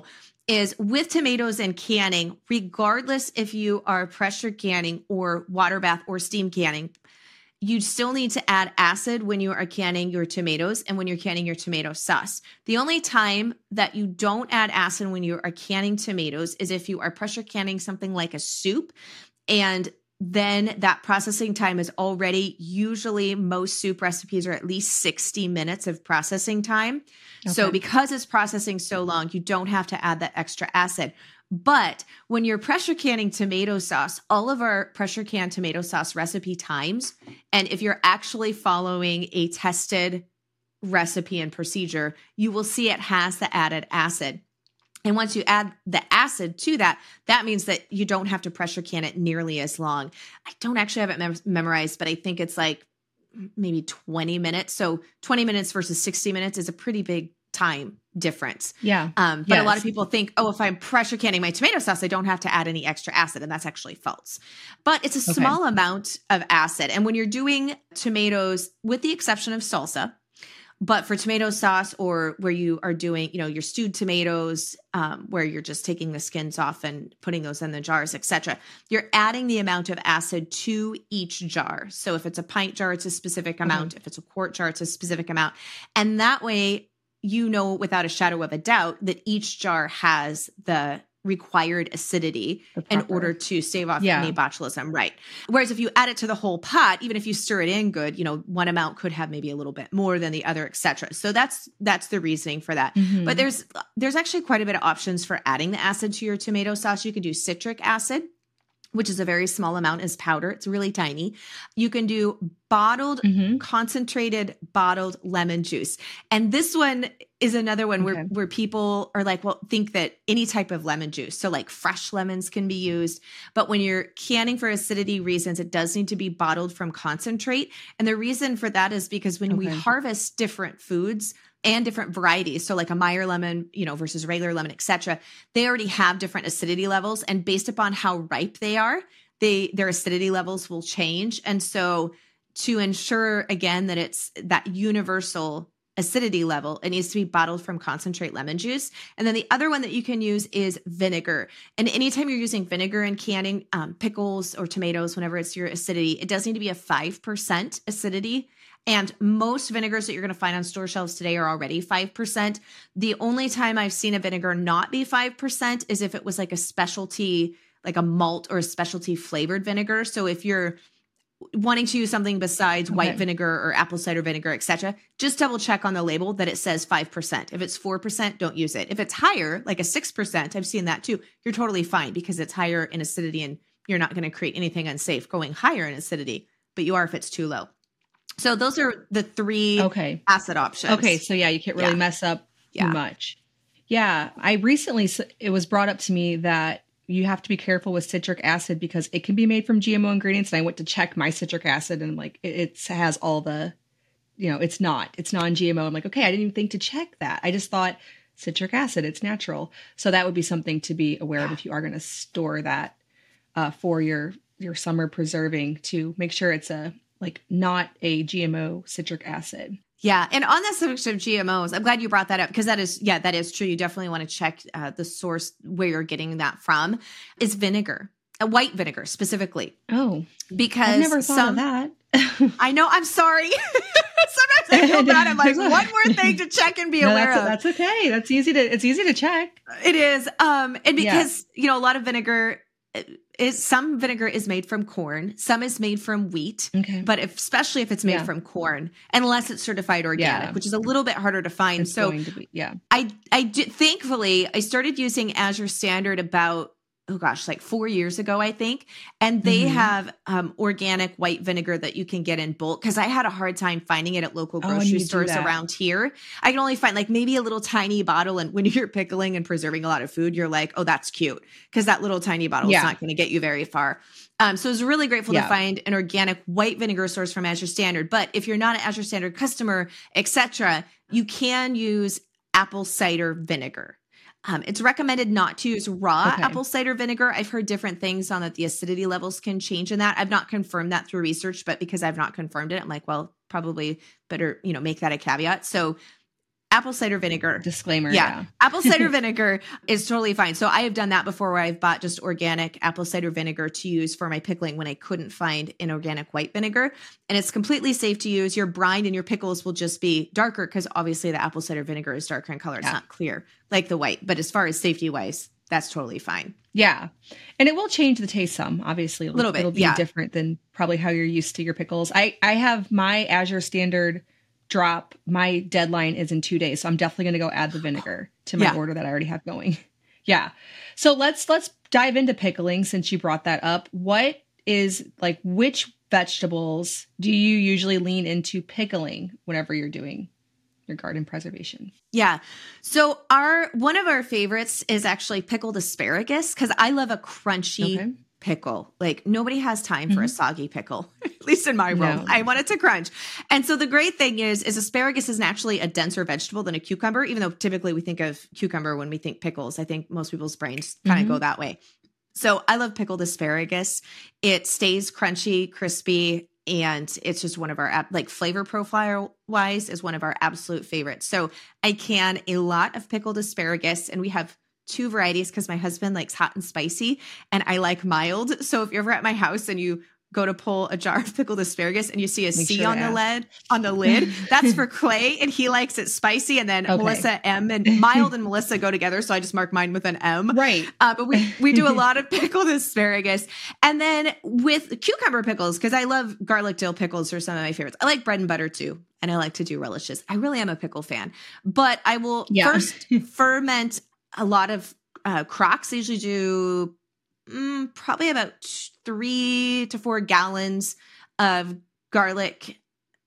is with tomatoes and canning, regardless if you are pressure canning or water bath or steam canning, you still need to add acid when you are canning your tomatoes and when you're canning your tomato sauce. The only time that you don't add acid when you are canning tomatoes is if you are pressure canning something like a soup, and then that processing time is already, usually most soup recipes are at least 60 minutes of processing time. Okay. So because it's processing so long, you don't have to add that extra acid. But when you're pressure canning tomato sauce, all of our pressure can tomato sauce recipe times, and if you're actually following a tested recipe and procedure, you will see it has the added acid. And once you add the acid to that, that means that you don't have to pressure can it nearly as long. I don't actually have it memorized, but I think it's like maybe 20 minutes. So 20 minutes versus 60 minutes is a pretty big time difference. Yeah. But a lot of people think, oh, if I'm pressure canning my tomato sauce, I don't have to add any extra acid. And that's actually false. But it's a small amount of acid. And when you're doing tomatoes, with the exception of salsa, but for tomato sauce, or where you are doing, your stewed tomatoes, where you're just taking the skins off and putting those in the jars, etc., you're adding the amount of acid to each jar. So if it's a pint jar, it's a specific amount. If it's a quart jar, it's a specific amount. And that way, without a shadow of a doubt that each jar has the required acidity in order to stave off any botulism. Right. Whereas if you add it to the whole pot, even if you stir it in good, one amount could have maybe a little bit more than the other, etc. So that's the reasoning for that. Mm-hmm. But there's actually quite a bit of options for adding the acid to your tomato sauce. You could do citric acid, which is a very small amount as powder. It's really tiny. You can do concentrated bottled lemon juice. And this one is another one where people are like, well, think that any type of lemon juice. So like fresh lemons can be used. But when you're canning for acidity reasons, it does need to be bottled from concentrate. And the reason for that is because when we harvest different foods and different varieties, so like a Meyer lemon, versus regular lemon, etc., they already have different acidity levels. And based upon how ripe they are, their acidity levels will change. And so to ensure, again, that it's that universal acidity level, it needs to be bottled from concentrate lemon juice. And then the other one that you can use is vinegar. And anytime you're using vinegar in canning pickles or tomatoes, whenever it's your acidity, it does need to be a 5% acidity. And most vinegars that you're going to find on store shelves today are already 5%. The only time I've seen a vinegar not be 5% is if it was like a specialty, like a malt or a specialty flavored vinegar. So if you're wanting to use something besides white vinegar or apple cider vinegar, etc., just double check on the label that it says 5%. If it's 4%, don't use it. If it's higher, like a 6%, I've seen that too, you're totally fine because it's higher in acidity and you're not going to create anything unsafe going higher in acidity, but you are if it's too low. So those are the three acid options. Okay. So you can't really mess up too much. Yeah. It was brought up to me that you have to be careful with citric acid because it can be made from GMO ingredients. And I went to check my citric acid and I'm like, it has all the, it's non-GMO. I'm like, okay, I didn't even think to check that. I just thought citric acid, it's natural. So that would be something to be aware of if you are going to store that for your summer preserving, to make sure it's not a GMO citric acid. Yeah. And on the subject of GMOs, I'm glad you brought that up because that is true. You definitely want to check the source where you're getting that from is vinegar, white vinegar specifically. Oh, because I've never thought of that. I know. I'm sorry. Sometimes I feel bad. I'm like, one more thing to check and be aware of. That's okay. It's easy to check. It is. And because, a lot of vinegar some vinegar is made from corn, some is made from wheat, but especially if it's made from corn, unless it's certified organic, which is a little bit harder to find. It's thankfully, I started using Azure Standard about, 4 years ago, I think. And they have organic white vinegar that you can get in bulk because I had a hard time finding it at local grocery stores around here. I can only find maybe a little tiny bottle. And when you're pickling and preserving a lot of food, you're like, oh, that's cute. Because that little tiny bottle is not going to get you very far. So I was really grateful to find an organic white vinegar source from Azure Standard. But if you're not an Azure Standard customer, etc., you can use apple cider vinegar. It's recommended not to use raw apple cider vinegar. I've heard different things on that the acidity levels can change in that. I've not confirmed that through research, but because I've not confirmed it, I'm like, well, probably better, make that a caveat. So apple cider vinegar. Disclaimer. Yeah. Apple cider vinegar is totally fine. So I have done that before where I've bought just organic apple cider vinegar to use for my pickling when I couldn't find an organic white vinegar. And it's completely safe to use. Your brine and your pickles will just be darker because obviously the apple cider vinegar is darker in color. It's not clear like the white. But as far as safety wise, that's totally fine. Yeah. And it will change the taste some, obviously. A little bit. It'll be different than probably how you're used to your pickles. I have my Azure standard drop. My deadline is in 2 days. So I'm definitely going to go add the vinegar to my order that I already have going. Yeah. So let's dive into pickling since you brought that up. What is like, which vegetables do you usually lean into pickling whenever you're doing your garden preservation? Yeah. So one of our favorites is actually pickled asparagus because I love a crunchy pickle. Like nobody has time for a soggy pickle, at least in my world. I want it to crunch. And so the great thing is asparagus is naturally a denser vegetable than a cucumber, even though typically we think of cucumber when we think pickles. I think most people's brains kind of go that way. So I love pickled asparagus. It stays crunchy, crispy, and it's just one of our, like flavor profile wise, is one of our absolute favorites. So I can a lot of pickled asparagus, and we have 2 varieties because my husband likes hot and spicy and I like mild. So if you're ever at my house and you go to pull a jar of pickled asparagus and you see a C on the lid, that's for Clay and he likes it spicy. And then Melissa M, and mild and Melissa go together. So I just mark mine with an M. Right. But we do a lot of pickled asparagus. And then with cucumber pickles, because I love garlic dill pickles are some of my favorites. I like bread and butter too. And I like to do relishes. I really am a pickle fan, but I will first ferment a lot of crocks. I usually do probably about 3 to 4 gallons of garlic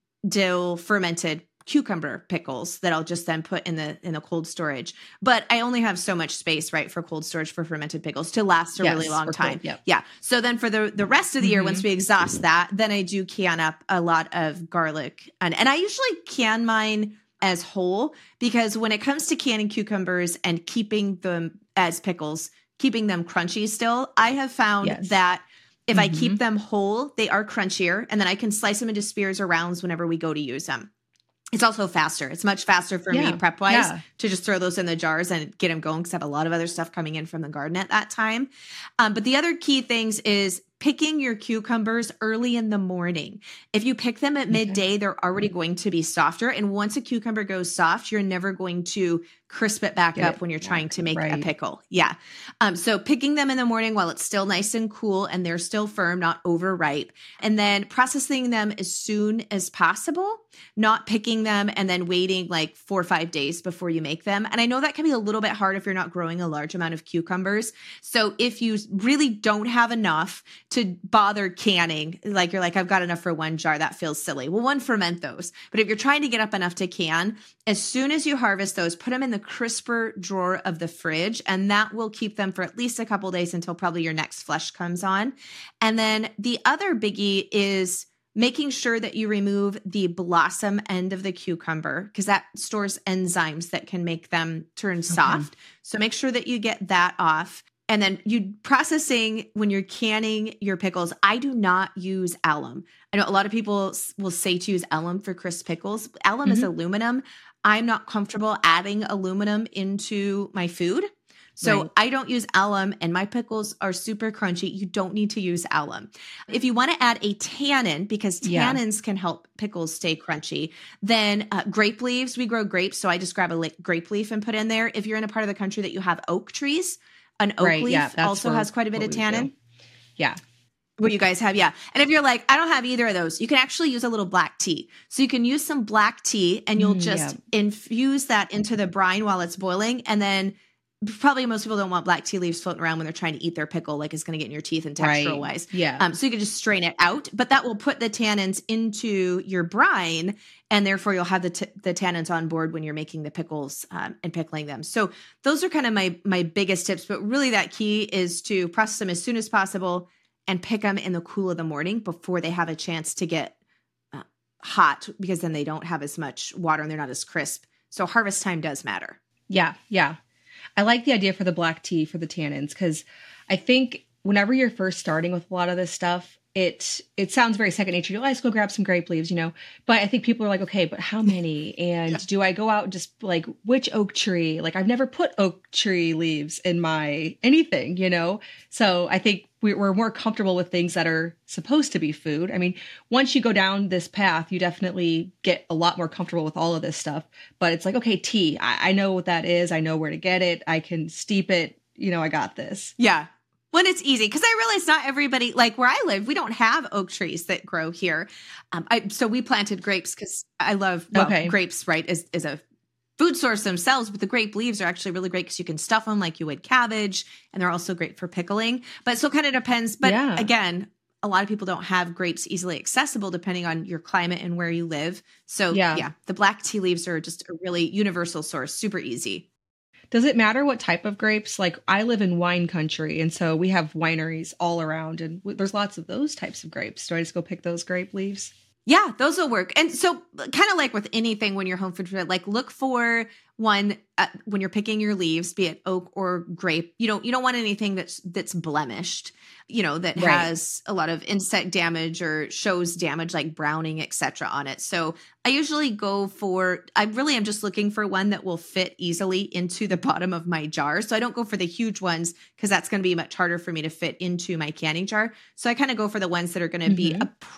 dill fermented cucumber pickles that I'll just then put in the cold storage. But I only have so much space, right, for cold storage for fermented pickles to last a really long time. Cold, yeah. So then for the rest of the year, once we exhaust that, then I do can up a lot of garlic. And I usually can mine as whole because when it comes to canning cucumbers and keeping them as pickles, keeping them crunchy still, I have found that if I keep them whole, they are crunchier, and then I can slice them into spears or rounds whenever we go to use them. It's also faster. It's much faster for me prep-wise to just throw those in the jars and get them going because I have a lot of other stuff coming in from the garden at that time. But the other key things is picking your cucumbers early in the morning. If you pick them at midday, they're already going to be softer. And once a cucumber goes soft, you're never going to crisp it back up when you're trying to make a pickle. Yeah. So picking them in the morning while it's still nice and cool and they're still firm, not overripe, and then processing them as soon as possible, not picking them and then waiting like 4 or 5 days before you make them. And I know that can be a little bit hard if you're not growing a large amount of cucumbers. So if you really don't have enough to bother canning, like you're like, I've got enough for 1 jar, that feels silly. Well, ferment those. But if you're trying to get up enough to can, as soon as you harvest those, put them in the crisper drawer of the fridge, and that will keep them for at least a couple days until probably your next flush comes on. And then the other biggie is making sure that you remove the blossom end of the cucumber because that stores enzymes that can make them turn soft. So make sure that you get that off. And then you processing when you're canning your pickles, I do not use alum. I know a lot of people will say to use alum for crisp pickles. Alum is aluminum. I'm not comfortable adding aluminum into my food. So I don't use alum and my pickles are super crunchy. You don't need to use alum. If you want to add a tannin, because tannins can help pickles stay crunchy, then grape leaves, we grow grapes. So I just grab a grape leaf and put in there. If you're in a part of the country that you have oak trees, an oak leaf also has quite a bit of tannin. Yeah. What you guys have, And if you're like, I don't have either of those, you can actually use a little black tea. So you can use some black tea and you'll just infuse that into the brine while it's boiling. And then probably most people don't want black tea leaves floating around when they're trying to eat their pickle, like it's going to get in your teeth and textural wise. So you can just strain it out, but that will put the tannins into your brine, and therefore you'll have the tannins on board when you're making the pickles and pickling them. So those are kind of my biggest tips, but really that key is to process them as soon as possible and pick them in the cool of the morning before they have a chance to get hot, because then they don't have as much water and they're not as crisp. So harvest time does matter. Yeah. I like the idea for the black tea for the tannins because I think whenever you're first starting with a lot of this stuff, it sounds very second nature. Let's go grab some grape leaves, but I think people are like, okay, but how many? And do I go out and just like, which oak tree? Like I've never put oak tree leaves in my anything, So I think we're more comfortable with things that are supposed to be food. I mean, once you go down this path, you definitely get a lot more comfortable with all of this stuff, but it's like, okay, tea, I know what that is. I know where to get it. I can steep it. I got this. Yeah. When it's easy, because I realize not everybody, like where I live, we don't have oak trees that grow here. So we planted grapes because I love grapes, right, is a food source themselves, but the grape leaves are actually really great because you can stuff them like you would cabbage, and they're also great for pickling. But so it kind of depends. But again, a lot of people don't have grapes easily accessible depending on your climate and where you live. So the black tea leaves are just a really universal source, super easy. Does it matter what type of grapes? Like I live in wine country, and so we have wineries all around, and there's lots of those types of grapes. Do I just go pick those grape leaves? Yeah, those will work. And so kind of like with anything when you're home food, like look for one when you're picking your leaves, be it oak or grape. You don't want anything that's blemished, that has a lot of insect damage or shows damage like browning, etc. on it. So I usually I really am just looking for one that will fit easily into the bottom of my jar. So I don't go for the huge ones because that's going to be much harder for me to fit into my canning jar. So I kind of go for the ones that are going to be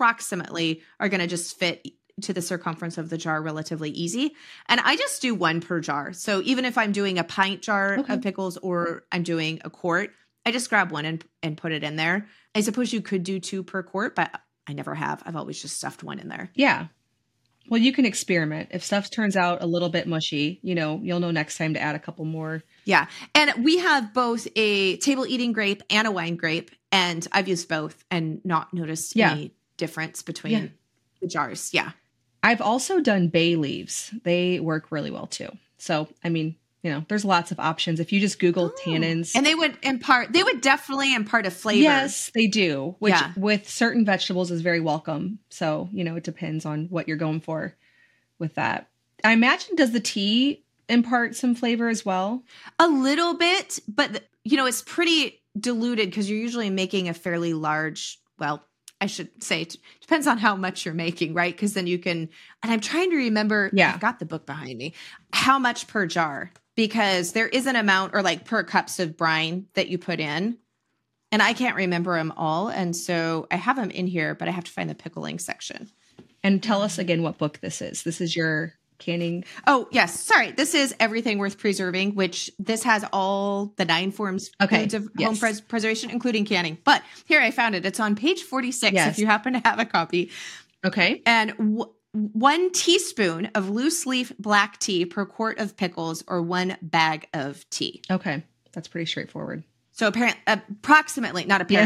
are going to just fit to the circumference of the jar relatively easy. And I just do one per jar. So even if I'm doing a pint jar of pickles or I'm doing a quart, I just grab one and put it in there. I suppose you could do 2 per quart, but I never have. I've always just stuffed one in there. Yeah. Well, you can experiment. If stuff turns out a little bit mushy, you'll know next time to add a couple more. Yeah. And we have both a table eating grape and a wine grape. And I've used both and not noticed any difference between the jars. Yeah. I've also done bay leaves. They work really well too. So, I mean, there's lots of options. If you just Google tannins. And they would definitely impart a flavor. Yes, they do, which with certain vegetables is very welcome. So, it depends on what you're going for with that. I imagine, does the tea impart some flavor as well? A little bit, but it's pretty diluted because you're usually making a fairly large, I should say it depends on how much you're making, right? Because then you can, and I'm trying to remember, I've got the book behind me, how much per jar, because there is an amount or like per cups of brine that you put in. And I can't remember them all. And so I have them in here, but I have to find the pickling section. And tell us again what book this is. This is your canning. Oh, yes. Sorry. This is Everything Worth Preserving, which this has all the 9 forms foods of home preservation, including canning. But here I found it. It's on page 46 if you happen to have a copy. Okay. And 1 teaspoon of loose leaf black tea per quart of pickles or 1 bag of tea. Okay. That's pretty straightforward. So approximately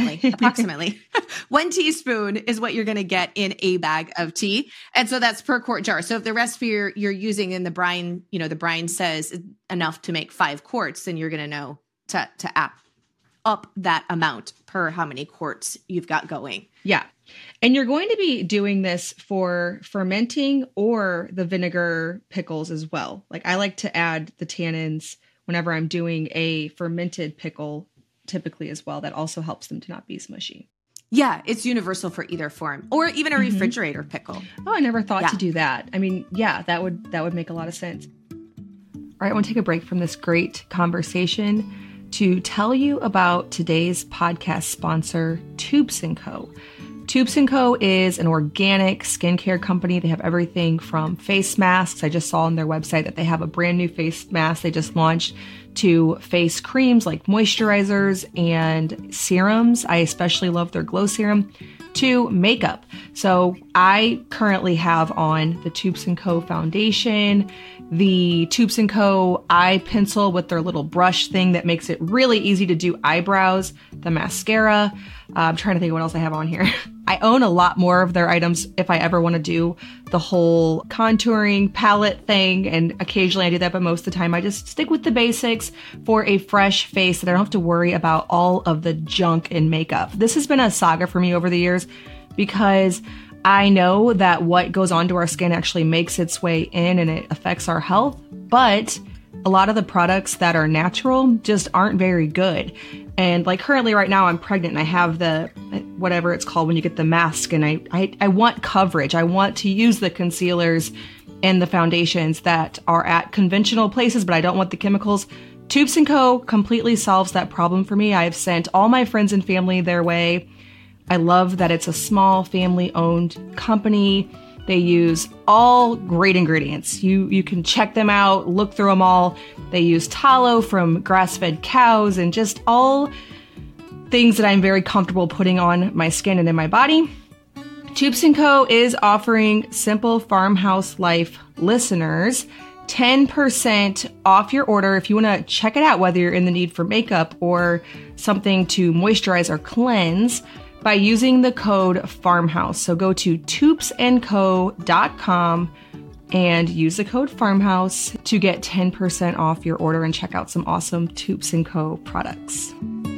1 teaspoon is what you're going to get in a bag of tea. And so that's per quart jar. So if the recipe you're using in the brine, the brine says enough to make 5 quarts, then you're going to know to up that amount per how many quarts you've got going. Yeah. And you're going to be doing this for fermenting or the vinegar pickles as well. Like I like to add the tannins whenever I'm doing a fermented pickle typically as well. That also helps them to not be as mushy. Yeah, it's universal for either form, or even a refrigerator pickle. Oh, I never thought to do that. I mean, that would make a lot of sense. All right, I want to take a break from this great conversation to tell you about today's podcast sponsor, Tubes & Co. Tubes & Co. is an organic skincare company. They have everything from face masks. I just saw on their website that they have a brand new face mask they just launched, to face creams like moisturizers and serums. I especially love their glow serum, to makeup. So I currently have on the Tubes & Co. foundation, the Tubes & Co. eye pencil with their little brush thing that makes it really easy to do eyebrows, the mascara. I'm trying to think of what else I have on here. I own a lot more of their items if I ever want to do the whole contouring palette thing. And occasionally I do that, but most of the time I just stick with the basics for a fresh face that I don't have to worry about all of the junk in makeup. This has been a saga for me over the years because I know that what goes onto our skin actually makes its way in and it affects our health, but a lot of the products that are natural just aren't very good. And like currently right now I'm pregnant and I have whatever it's called when you get the mask. And I want coverage. I want to use the concealers and the foundations that are at conventional places, but I don't want the chemicals. Tubes & Co. completely solves that problem for me. I've sent all my friends and family their way. I love that it's a small family-owned company. They use all great ingredients. You can check them out, look through them all. They use tallow from grass-fed cows and just all things that I'm very comfortable putting on my skin and in my body. Tubes & Co. is offering Simple Farmhouse Life listeners 10% off your order if you want to check it out, whether you're in the need for makeup or something to moisturize or cleanse, by using the code FARMHOUSE. So go to tubesandco.com and use the code FARMHOUSE to get 10% off your order and check out some awesome Tubes & Co. products.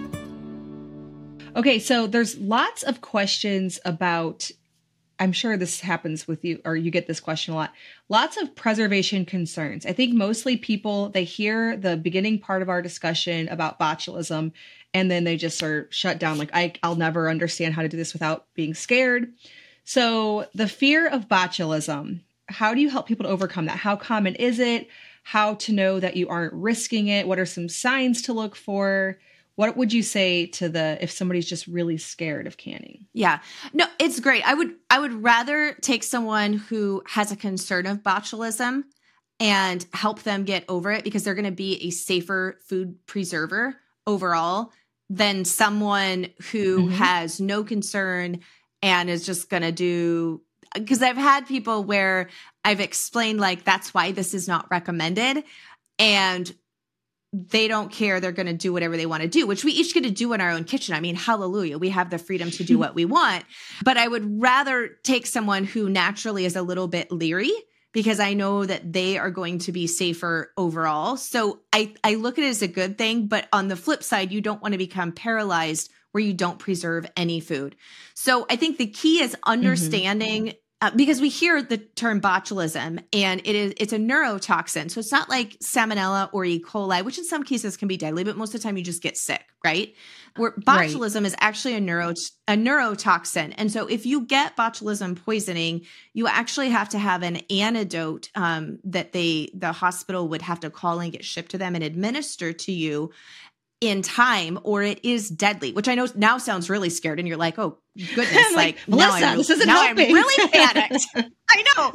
Okay, so there's lots of questions about, I'm sure this happens with you, or you get this question a lot. Lots of preservation concerns. I think mostly people, they hear the beginning part of our discussion about botulism, and then they just are shut down. Like, I'll never understand how to do this without being scared. So the fear of botulism, how do you help people to overcome that? How common is it? How to know that you aren't risking it? What are some signs to look for? What would you say to if somebody's just really scared of canning? Yeah, no, it's great. I would rather take someone who has a concern of botulism and help them get over it, because they're going to be a safer food preserver overall than someone who has no concern and is just going to do, because I've had people where I've explained, like, that's why this is not recommended, and they don't care. They're going to do whatever they want to do, which we each get to do in our own kitchen. I mean, hallelujah. We have the freedom to do what we want. But I would rather take someone who naturally is a little bit leery, because I know that they are going to be safer overall. So I look at it as a good thing. But on the flip side, you don't want to become paralyzed where you don't preserve any food. So I think the key is understanding because we hear the term botulism, and it's a neurotoxin. So it's not like salmonella or E. coli, which in some cases can be deadly, but most of the time you just get sick, right? Where botulism is actually a neurotoxin. And so if you get botulism poisoning, you actually have to have an antidote that the hospital would have to call and get shipped to them and administer to you in time, or it is deadly, which I know now sounds really scared. And you're like, oh goodness, like Melissa, this isn't helping. I'm really panicked. I know.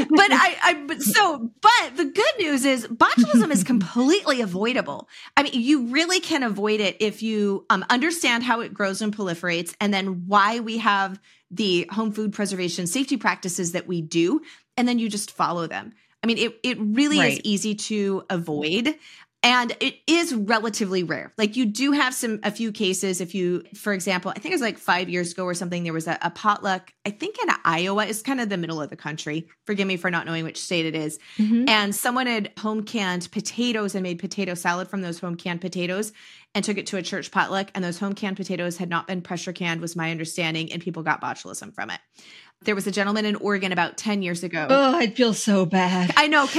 But the good news is botulism is completely avoidable. I mean, you really can avoid it if you understand how it grows and proliferates, and then why we have the home food preservation safety practices that we do. And then you just follow them. I mean, it really is easy to avoid. And it is relatively rare. Like, you do have a few cases. If you, for example, I think it was like 5 years ago or something, there was a potluck, I think in Iowa. It's kind of the middle of the country. Forgive me for not knowing which state it is. And someone had home canned potatoes and made potato salad from those home canned potatoes and took it to a church potluck. And those home canned potatoes had not been pressure canned, was my understanding. And people got botulism from it. There was a gentleman in Oregon about 10 years ago. Oh, I'd feel so bad. I know.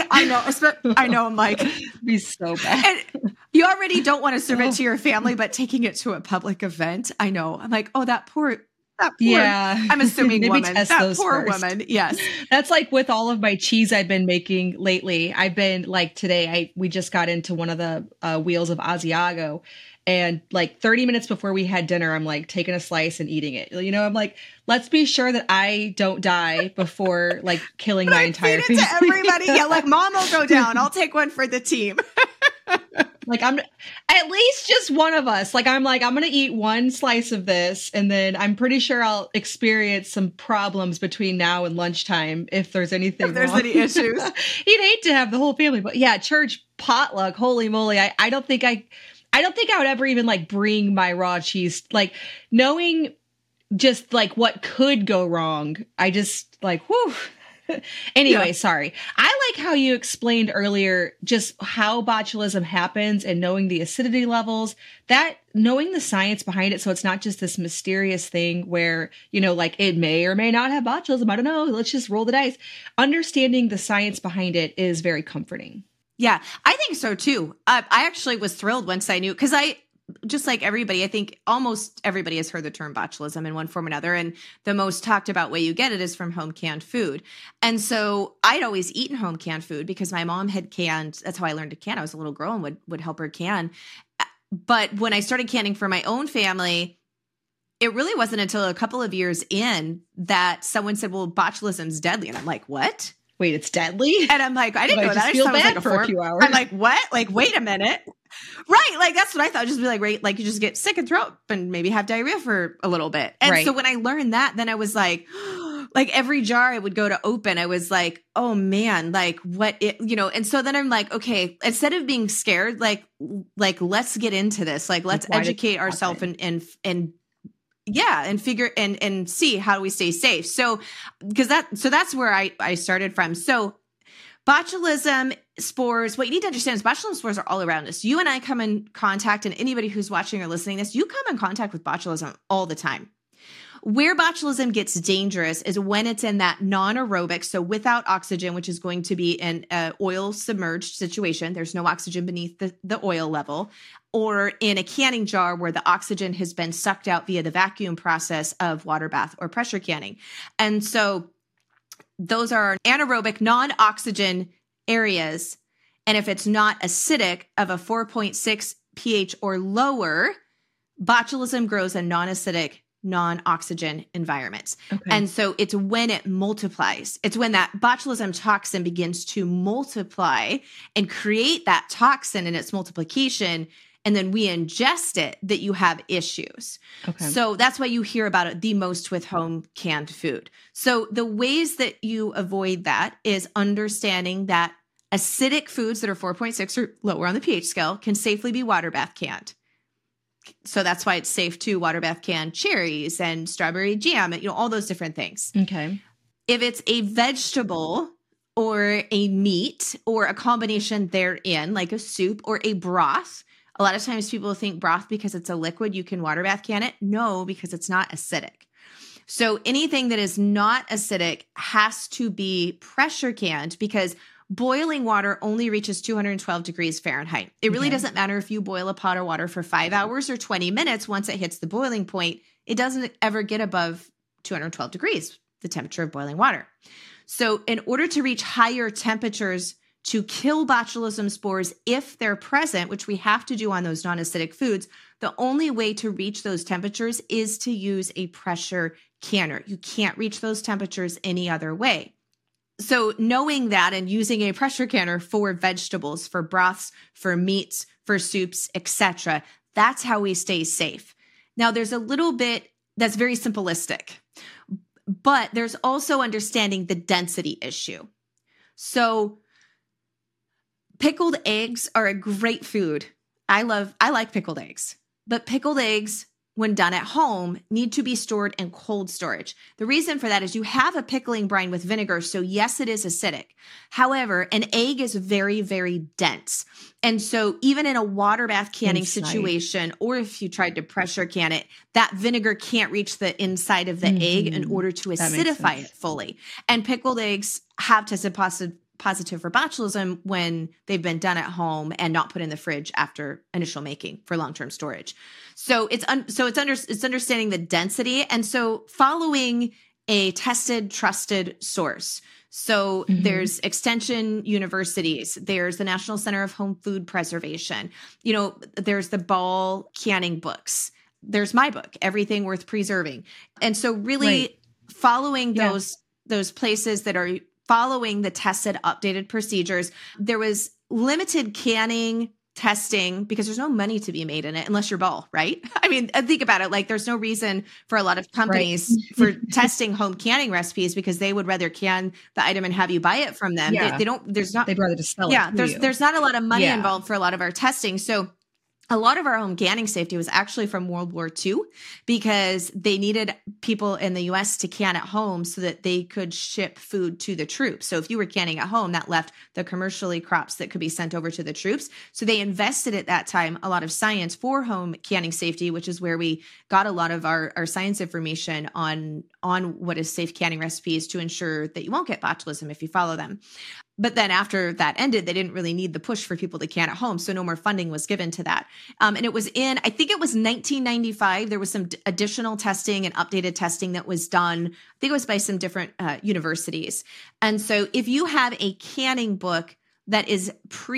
I'm like, it'd be so bad. And you already don't want to serve it to your family, but taking it to a public event, I know. I'm like, oh, that poor, I'm assuming woman, that poor woman. Yes. That's like with all of my cheese I've been making lately. I've been like today, we just got into one of the wheels of Asiago. And like 30 minutes before we had dinner, I'm like taking a slice and eating it. You know, I'm like, let's be sure that I don't die before like killing my entire family. To everybody. Yeah, like mom will go down. I'll take one for the team. Like, I'm at least just one of us. Like, I'm going to eat one slice of this, and then I'm pretty sure I'll experience some problems between now and lunchtime if there's anything if there's wrong. Any issues. You'd hate to have the whole family, but yeah, church potluck, holy moly. I don't think I would ever even like bring my raw cheese, like knowing just like what could go wrong. I just like, whew. Anyway, sorry. I like how you explained earlier just how botulism happens and knowing the acidity levels, that knowing the science behind it. So it's not just this mysterious thing where, you know, like it may or may not have botulism. I don't know. Let's just roll the dice. Understanding the science behind it is very comforting. Yeah, I think so too. I actually was thrilled once I knew, because just like everybody, I think almost everybody has heard the term botulism in one form or another. And the most talked about way you get it is from home canned food. And so I'd always eaten home canned food because my mom had canned. That's how I learned to can. I was a little girl and would help her can. But when I started canning for my own family, it really wasn't until a couple of years in that someone said, well, botulism's deadly. And I'm like, what? Wait, it's deadly? And I'm like, I didn't know that. I feel just thought it was bad like for a few hours. I'm like, what? Like, wait a minute. Right. Like, that's what I thought. Just be like, right. Like, you just get sick and throw up and maybe have diarrhea for a little bit. And so when I learned that, then I was like every jar I would go to open, I was like, oh man, like what it, and so then I'm like, okay, instead of being scared, like, let's get into this. Like, let's educate ourselves and figure and see how we stay safe. So, that's where I started from. So botulism spores, what you need to understand is botulism spores are all around us. You and I come in contact, and anybody who's watching or listening to this, you come in contact with botulism all the time. Where botulism gets dangerous is when it's in that non-aerobic, so without oxygen, which is going to be an oil submerged situation. There's no oxygen beneath the oil level, or in a canning jar where the oxygen has been sucked out via the vacuum process of water bath or pressure canning. And so those are anaerobic, non-oxygen areas. And if it's not acidic of a 4.6 pH or lower, botulism grows in non-acidic, non-oxygen environments. Okay. And so it's when it multiplies. It's when that botulism toxin begins to multiply and create that toxin in its multiplication, and then we ingest it, that you have issues. Okay. So that's why you hear about it the most with home canned food. So the ways that you avoid that is understanding that acidic foods that are 4.6 or lower on the pH scale can safely be water bath canned. So that's why it's safe to water bath can cherries and strawberry jam, and all those different things. Okay. If it's a vegetable or a meat or a combination therein, like a soup or a broth, a lot of times people think broth because it's a liquid, you can water bath can it. No, because it's not acidic. So anything that is not acidic has to be pressure canned, because boiling water only reaches 212 degrees Fahrenheit. It really doesn't matter if you boil a pot of water for 5 hours or 20 minutes. Once it hits the boiling point, it doesn't ever get above 212 degrees, the temperature of boiling water. So in order to reach higher temperatures to kill botulism spores, if they're present, which we have to do on those non-acidic foods, the only way to reach those temperatures is to use a pressure canner. You can't reach those temperatures any other way. So knowing that and using a pressure canner for vegetables, for broths, for meats, for soups, etc., that's how we stay safe. Now, there's a little bit that's very simplistic, but there's also understanding the density issue. So pickled eggs are a great food. I like pickled eggs, but pickled eggs, when done at home, need to be stored in cold storage. The reason for that is you have a pickling brine with vinegar, so yes, it is acidic. However, an egg is very, very dense. And so even in a water bath canning situation, or if you tried to pressure can it, that vinegar can't reach the inside of the egg in order to acidify it fully. And pickled eggs have tested positive for botulism when they've been done at home and not put in the fridge after initial making for long-term storage. So it's understanding the density, and so following a tested, trusted source. So there's extension universities, there's the National Center of Home Food Preservation, there's the Ball canning books, there's my book, Everything Worth Preserving. And so really following those places that are following the tested, updated procedures. There was limited canning testing because there's no money to be made in it unless you're Ball, right? I mean, think about it. Like, there's no reason for a lot of companies for testing home canning recipes, because they would rather can the item and have you buy it from them. Yeah. They don't, there's not, they'd rather just sell it. There's not a lot of money involved for a lot of our testing. So a lot of our home canning safety was actually from World War II, because they needed people in the U.S. to can at home so that they could ship food to the troops. So if you were canning at home, that left the commercially crops that could be sent over to the troops. So they invested at that time a lot of science for home canning safety, which is where we got a lot of our science information on what is safe canning recipes to ensure that you won't get botulism if you follow them. But then after that ended, they didn't really need the push for people to can at home. So no more funding was given to that. And it was I think it was 1995. There was some additional testing and updated testing that was done. I think it was by some different universities. And so if you have a canning book that is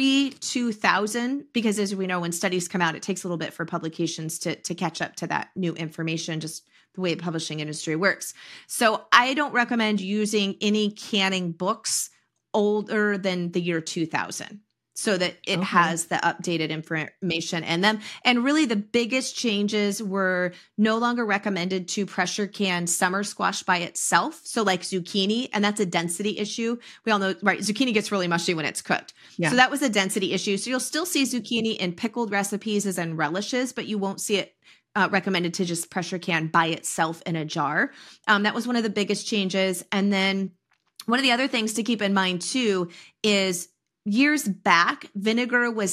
pre-2000, because as we know, when studies come out, it takes a little bit for publications to catch up to that new information, just the way the publishing industry works. So I don't recommend using any canning books older than the year 2000 so that it has the updated information in them. And really the biggest changes were no longer recommended to pressure can summer squash by itself. So like zucchini, and that's a density issue. We all know, right? Zucchini gets really mushy when it's cooked. Yeah. So that was a density issue. So you'll still see zucchini in pickled recipes as in relishes, but you won't see it recommended to just pressure can by itself in a jar. That was one of the biggest changes. And then one of the other things to keep in mind too is years back, vinegar was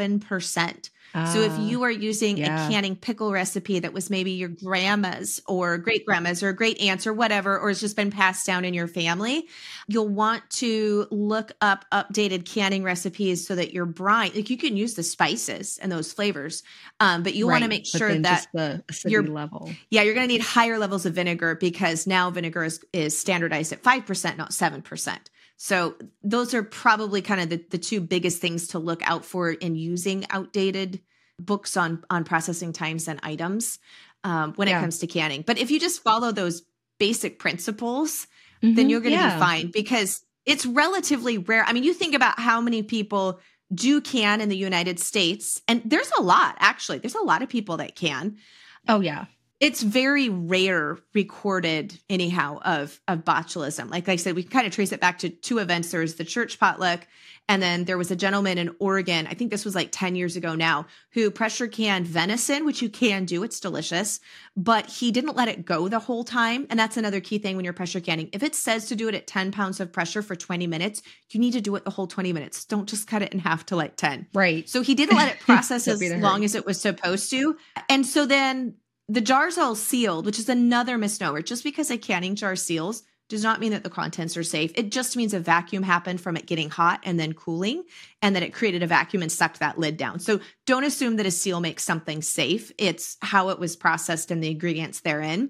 7%. So if you are using a canning pickle recipe that was maybe your grandma's or great grandma's or great aunt's or whatever, or it's just been passed down in your family, you'll want to look up updated canning recipes so that your brine, like you can use the spices and those flavors, but you want to make sure that the acidity level. Yeah, you're going to need higher levels of vinegar because now vinegar is standardized at 5%, not 7%. So those are probably kind of the two biggest things to look out for in using outdated books on processing times and items when it comes to canning. But if you just follow those basic principles, then you're going to be fine because it's relatively rare. I mean, you think about how many people do can in the United States, and there's a lot, actually. There's a lot of people that can. Oh, yeah. It's very rare recorded anyhow of botulism. Like I said, we can kind of trace it back to two events. There was the church potluck, and then there was a gentleman in Oregon, I think this was like 10 years ago now, who pressure canned venison, which you can do. It's delicious, but he didn't let it go the whole time. And that's another key thing when you're pressure canning. If it says to do it at 10 pounds of pressure for 20 minutes, you need to do it the whole 20 minutes. Don't just cut it in half to like 10. Right. So he didn't let it process as long as it was supposed to. And so then the jar's all sealed, which is another misnomer. Just because a canning jar seals does not mean that the contents are safe. It just means a vacuum happened from it getting hot and then cooling, and that it created a vacuum and sucked that lid down. So don't assume that a seal makes something safe. It's how it was processed and the ingredients therein.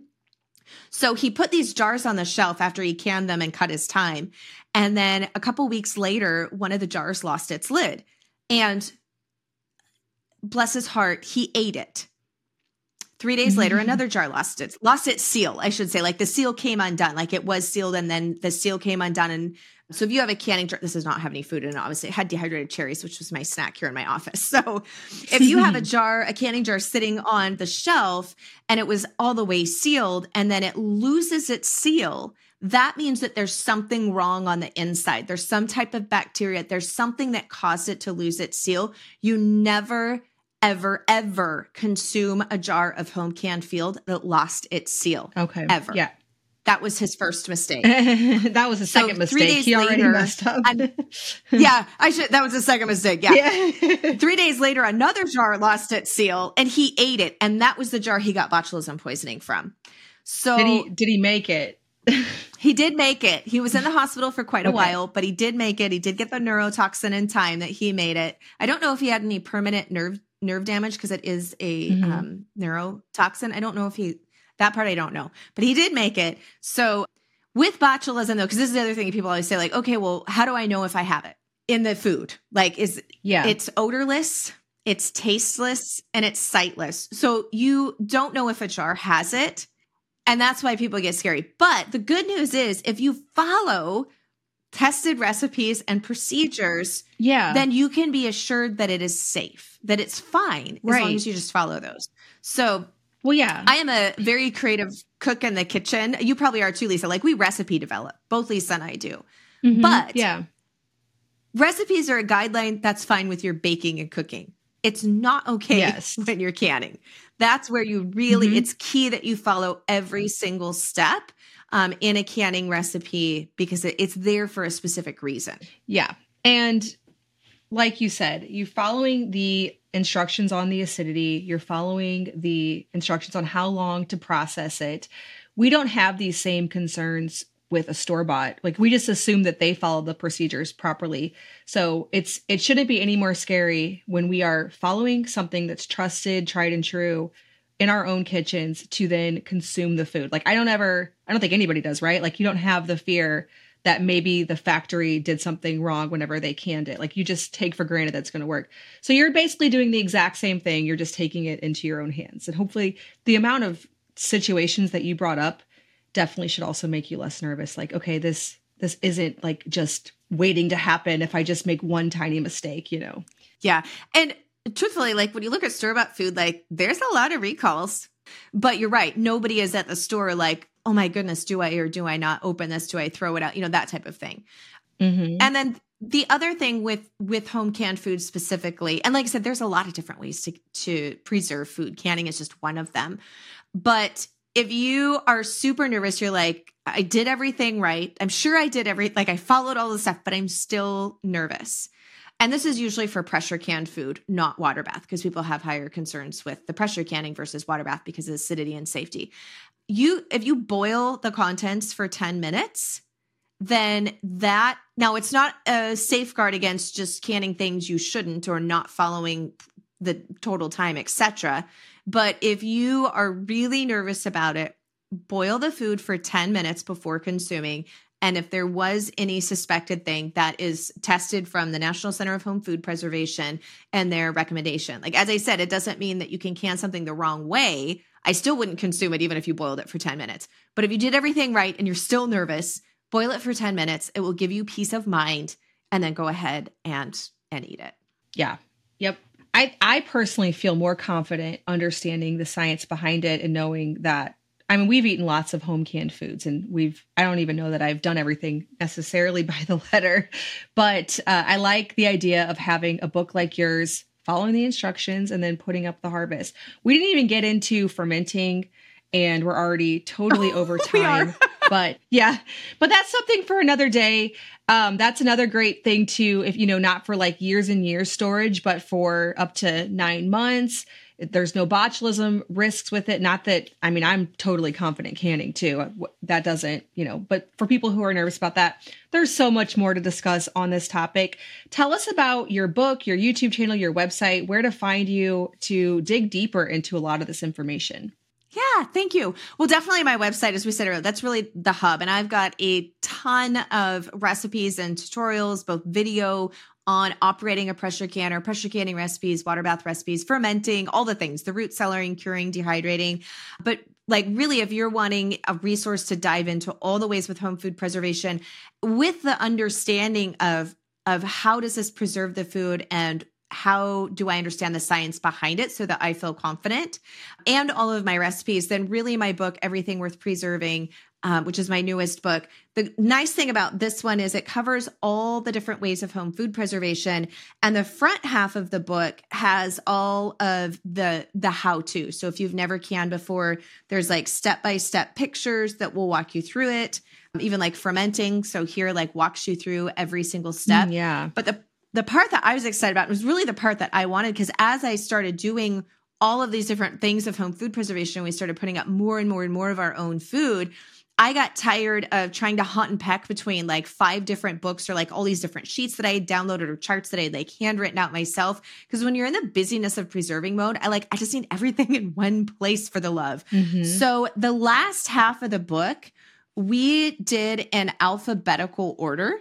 So he put these jars on the shelf after he canned them and cut his time. And then a couple weeks later, one of the jars lost its lid. And bless his heart, he ate it. 3 days later, another jar lost its seal, I should say. Like the seal came undone, like it was sealed and then the seal came undone. And so if you have a canning jar, this does not have any food in it. Obviously it had dehydrated cherries, which was my snack here in my office. So if you have a canning jar sitting on the shelf and it was all the way sealed and then it loses its seal, that means that there's something wrong on the inside. There's some type of bacteria. There's something that caused it to lose its seal. You never ever consume a jar of home canned field that lost its seal. Okay. Ever. Yeah. That was his first mistake. That was a second mistake. 3 days he already later, messed up. That was a second mistake. Yeah. 3 days later, another jar lost its seal and he ate it. And that was the jar he got botulism poisoning from. So did he make it? He did make it. He was in the hospital for quite a while, but he did make it. He did get the neurotoxin in time that he made it. I don't know if he had any permanent nerve damage because it is a neurotoxin. I don't know if that part I don't know, but he did make it. So with botulism though, because this is the other thing people always say, like, okay, well, how do I know if I have it in the food? Like it's odorless, it's tasteless, and it's sightless. So you don't know if a jar has it. And that's why people get scary. But the good news is if you follow tested recipes and procedures, then you can be assured that it is safe, that it's fine, as long as you just follow those. So, I am a very creative cook in the kitchen. You probably are too, Lisa. Like we recipe develop, both Lisa and I do. But recipes are a guideline that's fine with your baking and cooking. It's not okay when you're canning. That's where you really, it's key that you follow every single step in a canning recipe because it's there for a specific reason. Yeah. And like you said, you're following the instructions on the acidity. You're following the instructions on how long to process it. We don't have these same concerns with a store-bought. Like we just assume that they follow the procedures properly. So it shouldn't be any more scary when we are following something that's trusted, tried and true in our own kitchens to then consume the food. Like I don't think anybody does, right? Like you don't have the fear that maybe the factory did something wrong whenever they canned it. Like you just take for granted that's going to work. So you're basically doing the exact same thing. You're just taking it into your own hands. And hopefully the amount of situations that you brought up definitely should also make you less nervous. Like, okay, this isn't like just waiting to happen if I just make one tiny mistake, you know? Yeah. And truthfully, like when you look at store-bought food, like there's a lot of recalls, but you're right. Nobody is at the store like, oh my goodness, do I or do I not open this? Do I throw it out? You know, that type of thing. Mm-hmm. And then the other thing with home canned food specifically, and like I said, there's a lot of different ways to preserve food. Canning is just one of them. But if you are super nervous, you're like, I did everything right. I'm sure I did like I followed all the stuff, but I'm still nervous. And this is usually for pressure canned food, not water bath, because people have higher concerns with the pressure canning versus water bath because of acidity and safety. If you boil the contents for 10 minutes, then now it's not a safeguard against just canning things you shouldn't or not following the total time, etc. But if you are really nervous about it, boil the food for 10 minutes before consuming. And if there was any suspected thing, that is tested from the National Center of Home Food Preservation and their recommendation. Like, as I said, it doesn't mean that you can can something the wrong way. I still wouldn't consume it even if you boiled it for 10 minutes. But if you did everything right and you're still nervous, boil it for 10 minutes. It will give you peace of mind, and then go ahead and eat it. Yeah. Yep. I personally feel more confident understanding the science behind it and knowing that, I mean, we've eaten lots of home canned foods and I don't even know that I've done everything necessarily by the letter, but I like the idea of having a book like yours, following the instructions and then putting up the harvest. We didn't even get into fermenting and we're already totally over time. But yeah, but that's something for another day. That's another great thing too, if, you know, not for like years and years storage, but for up to 9 months. There's no botulism risks with it. Not that, I mean, I'm totally confident canning too. That doesn't, you know, but for people who are nervous about that, there's so much more to discuss on this topic. Tell us about your book, your YouTube channel, your website, where to find you to dig deeper into a lot of this information. Yeah, thank you. Well, definitely my website, as we said earlier, that's really the hub. And I've got a ton of recipes and tutorials, both video on operating a pressure canner, pressure canning recipes, water bath recipes, fermenting, all the things, the root cellaring, curing, dehydrating. But like really, if you're wanting a resource to dive into all the ways with home food preservation, with the understanding of how does this preserve the food and how do I understand the science behind it so that I feel confident, and all of my recipes, then really my book, Everything Worth Preserving, which is my newest book. The nice thing about this one is it covers all the different ways of home food preservation. And the front half of the book has all of the how-to. So if you've never canned before, there's like step-by-step pictures that will walk you through it, even like fermenting. So here like walks you through every single step. Yeah. But the part that I was excited about was really the part that I wanted, because as I started doing all of these different things of home food preservation, we started putting up more and more and more of our own food. I got tired of trying to hunt and peck between like 5 different books or like all these different sheets that I had downloaded or charts that I had like handwritten out myself. Because when you're in the busyness of preserving mode, I just need everything in one place for the love. Mm-hmm. So the last half of the book, we did an alphabetical order.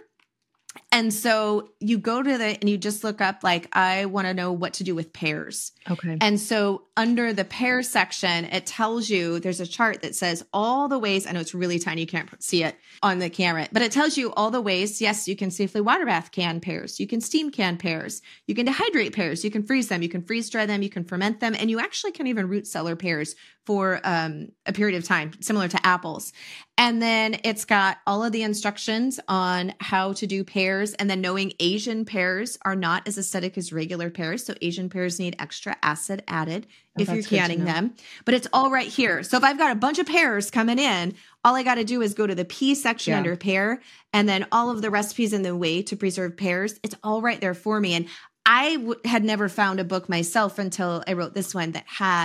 And so you go and you just look up, like, I want to know what to do with pears. Okay. And so under the pear section, it tells you, there's a chart that says all the ways. I know it's really tiny. You can't see it on the camera, but it tells you all the ways. Yes, you can safely water bath canned pears. You can steam canned pears. You can dehydrate pears. You can freeze them. You can freeze dry them. You can ferment them. And you actually can even root cellar pears for a period of time, similar to apples. And then it's got all of the instructions on how to do pears, and then knowing Asian pears are not as acidic as regular pears. So Asian pears need extra acid added if you're canning them. But it's all right here. So if I've got a bunch of pears coming in, all I got to do is go to the P section under pear, and then all of the recipes in the way to preserve pears, it's all right there for me. And I had never found a book myself until I wrote this one that had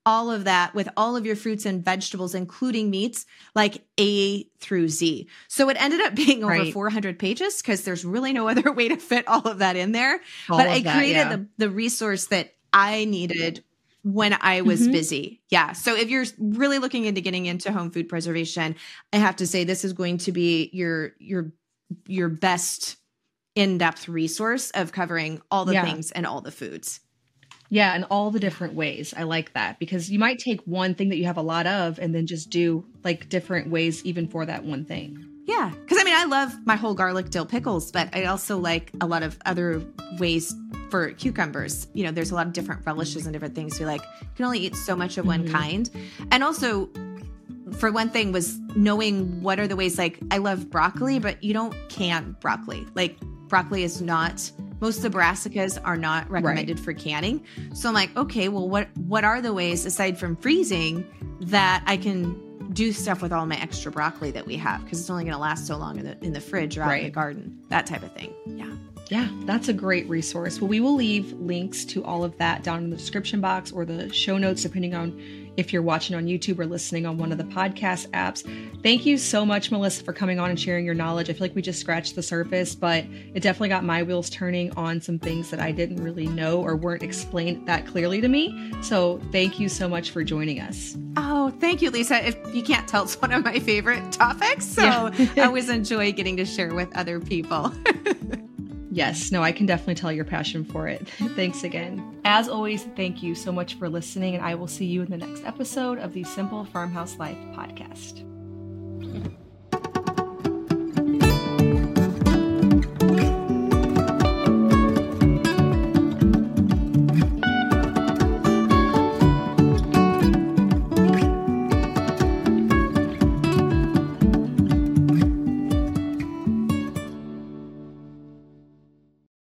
all of that with all of your fruits and vegetables, including meats, like A through Z. So it ended up being over 400 pages because there's really no other way to fit all of that in there. But I created the resource that I needed when I was busy. Yeah. So if you're really looking into getting into home food preservation, I have to say this is going to be your best in-depth resource of covering all the things and all the foods. Yeah, and all the different ways. I like that because you might take one thing that you have a lot of and then just do like different ways even for that one thing. Yeah, because I mean, I love my whole garlic dill pickles, but I also like a lot of other ways for cucumbers. You know, there's a lot of different relishes and different things. So like, you can only eat so much of one kind. And also, for one thing, was knowing what are the ways, like I love broccoli, but you don't can broccoli. Like broccoli is not... Most of the brassicas are not recommended for canning. So I'm like, okay, well, what are the ways aside from freezing that I can do stuff with all my extra broccoli that we have? Because it's only going to last so long in the fridge or out in the garden, that type of thing. Yeah. Yeah, that's a great resource. Well, we will leave links to all of that down in the description box or the show notes, depending on if you're watching on YouTube or listening on one of the podcast apps. Thank you so much, Melissa, for coming on and sharing your knowledge. I feel like we just scratched the surface, but it definitely got my wheels turning on some things that I didn't really know or weren't explained that clearly to me. So thank you so much for joining us. Oh, thank you, Lisa. If you can't tell, it's one of my favorite topics. So I always enjoy getting to share with other people. Yes, no, I can definitely tell your passion for it. Thanks again. As always, thank you so much for listening, and I will see you in the next episode of the Simple Farmhouse Life podcast.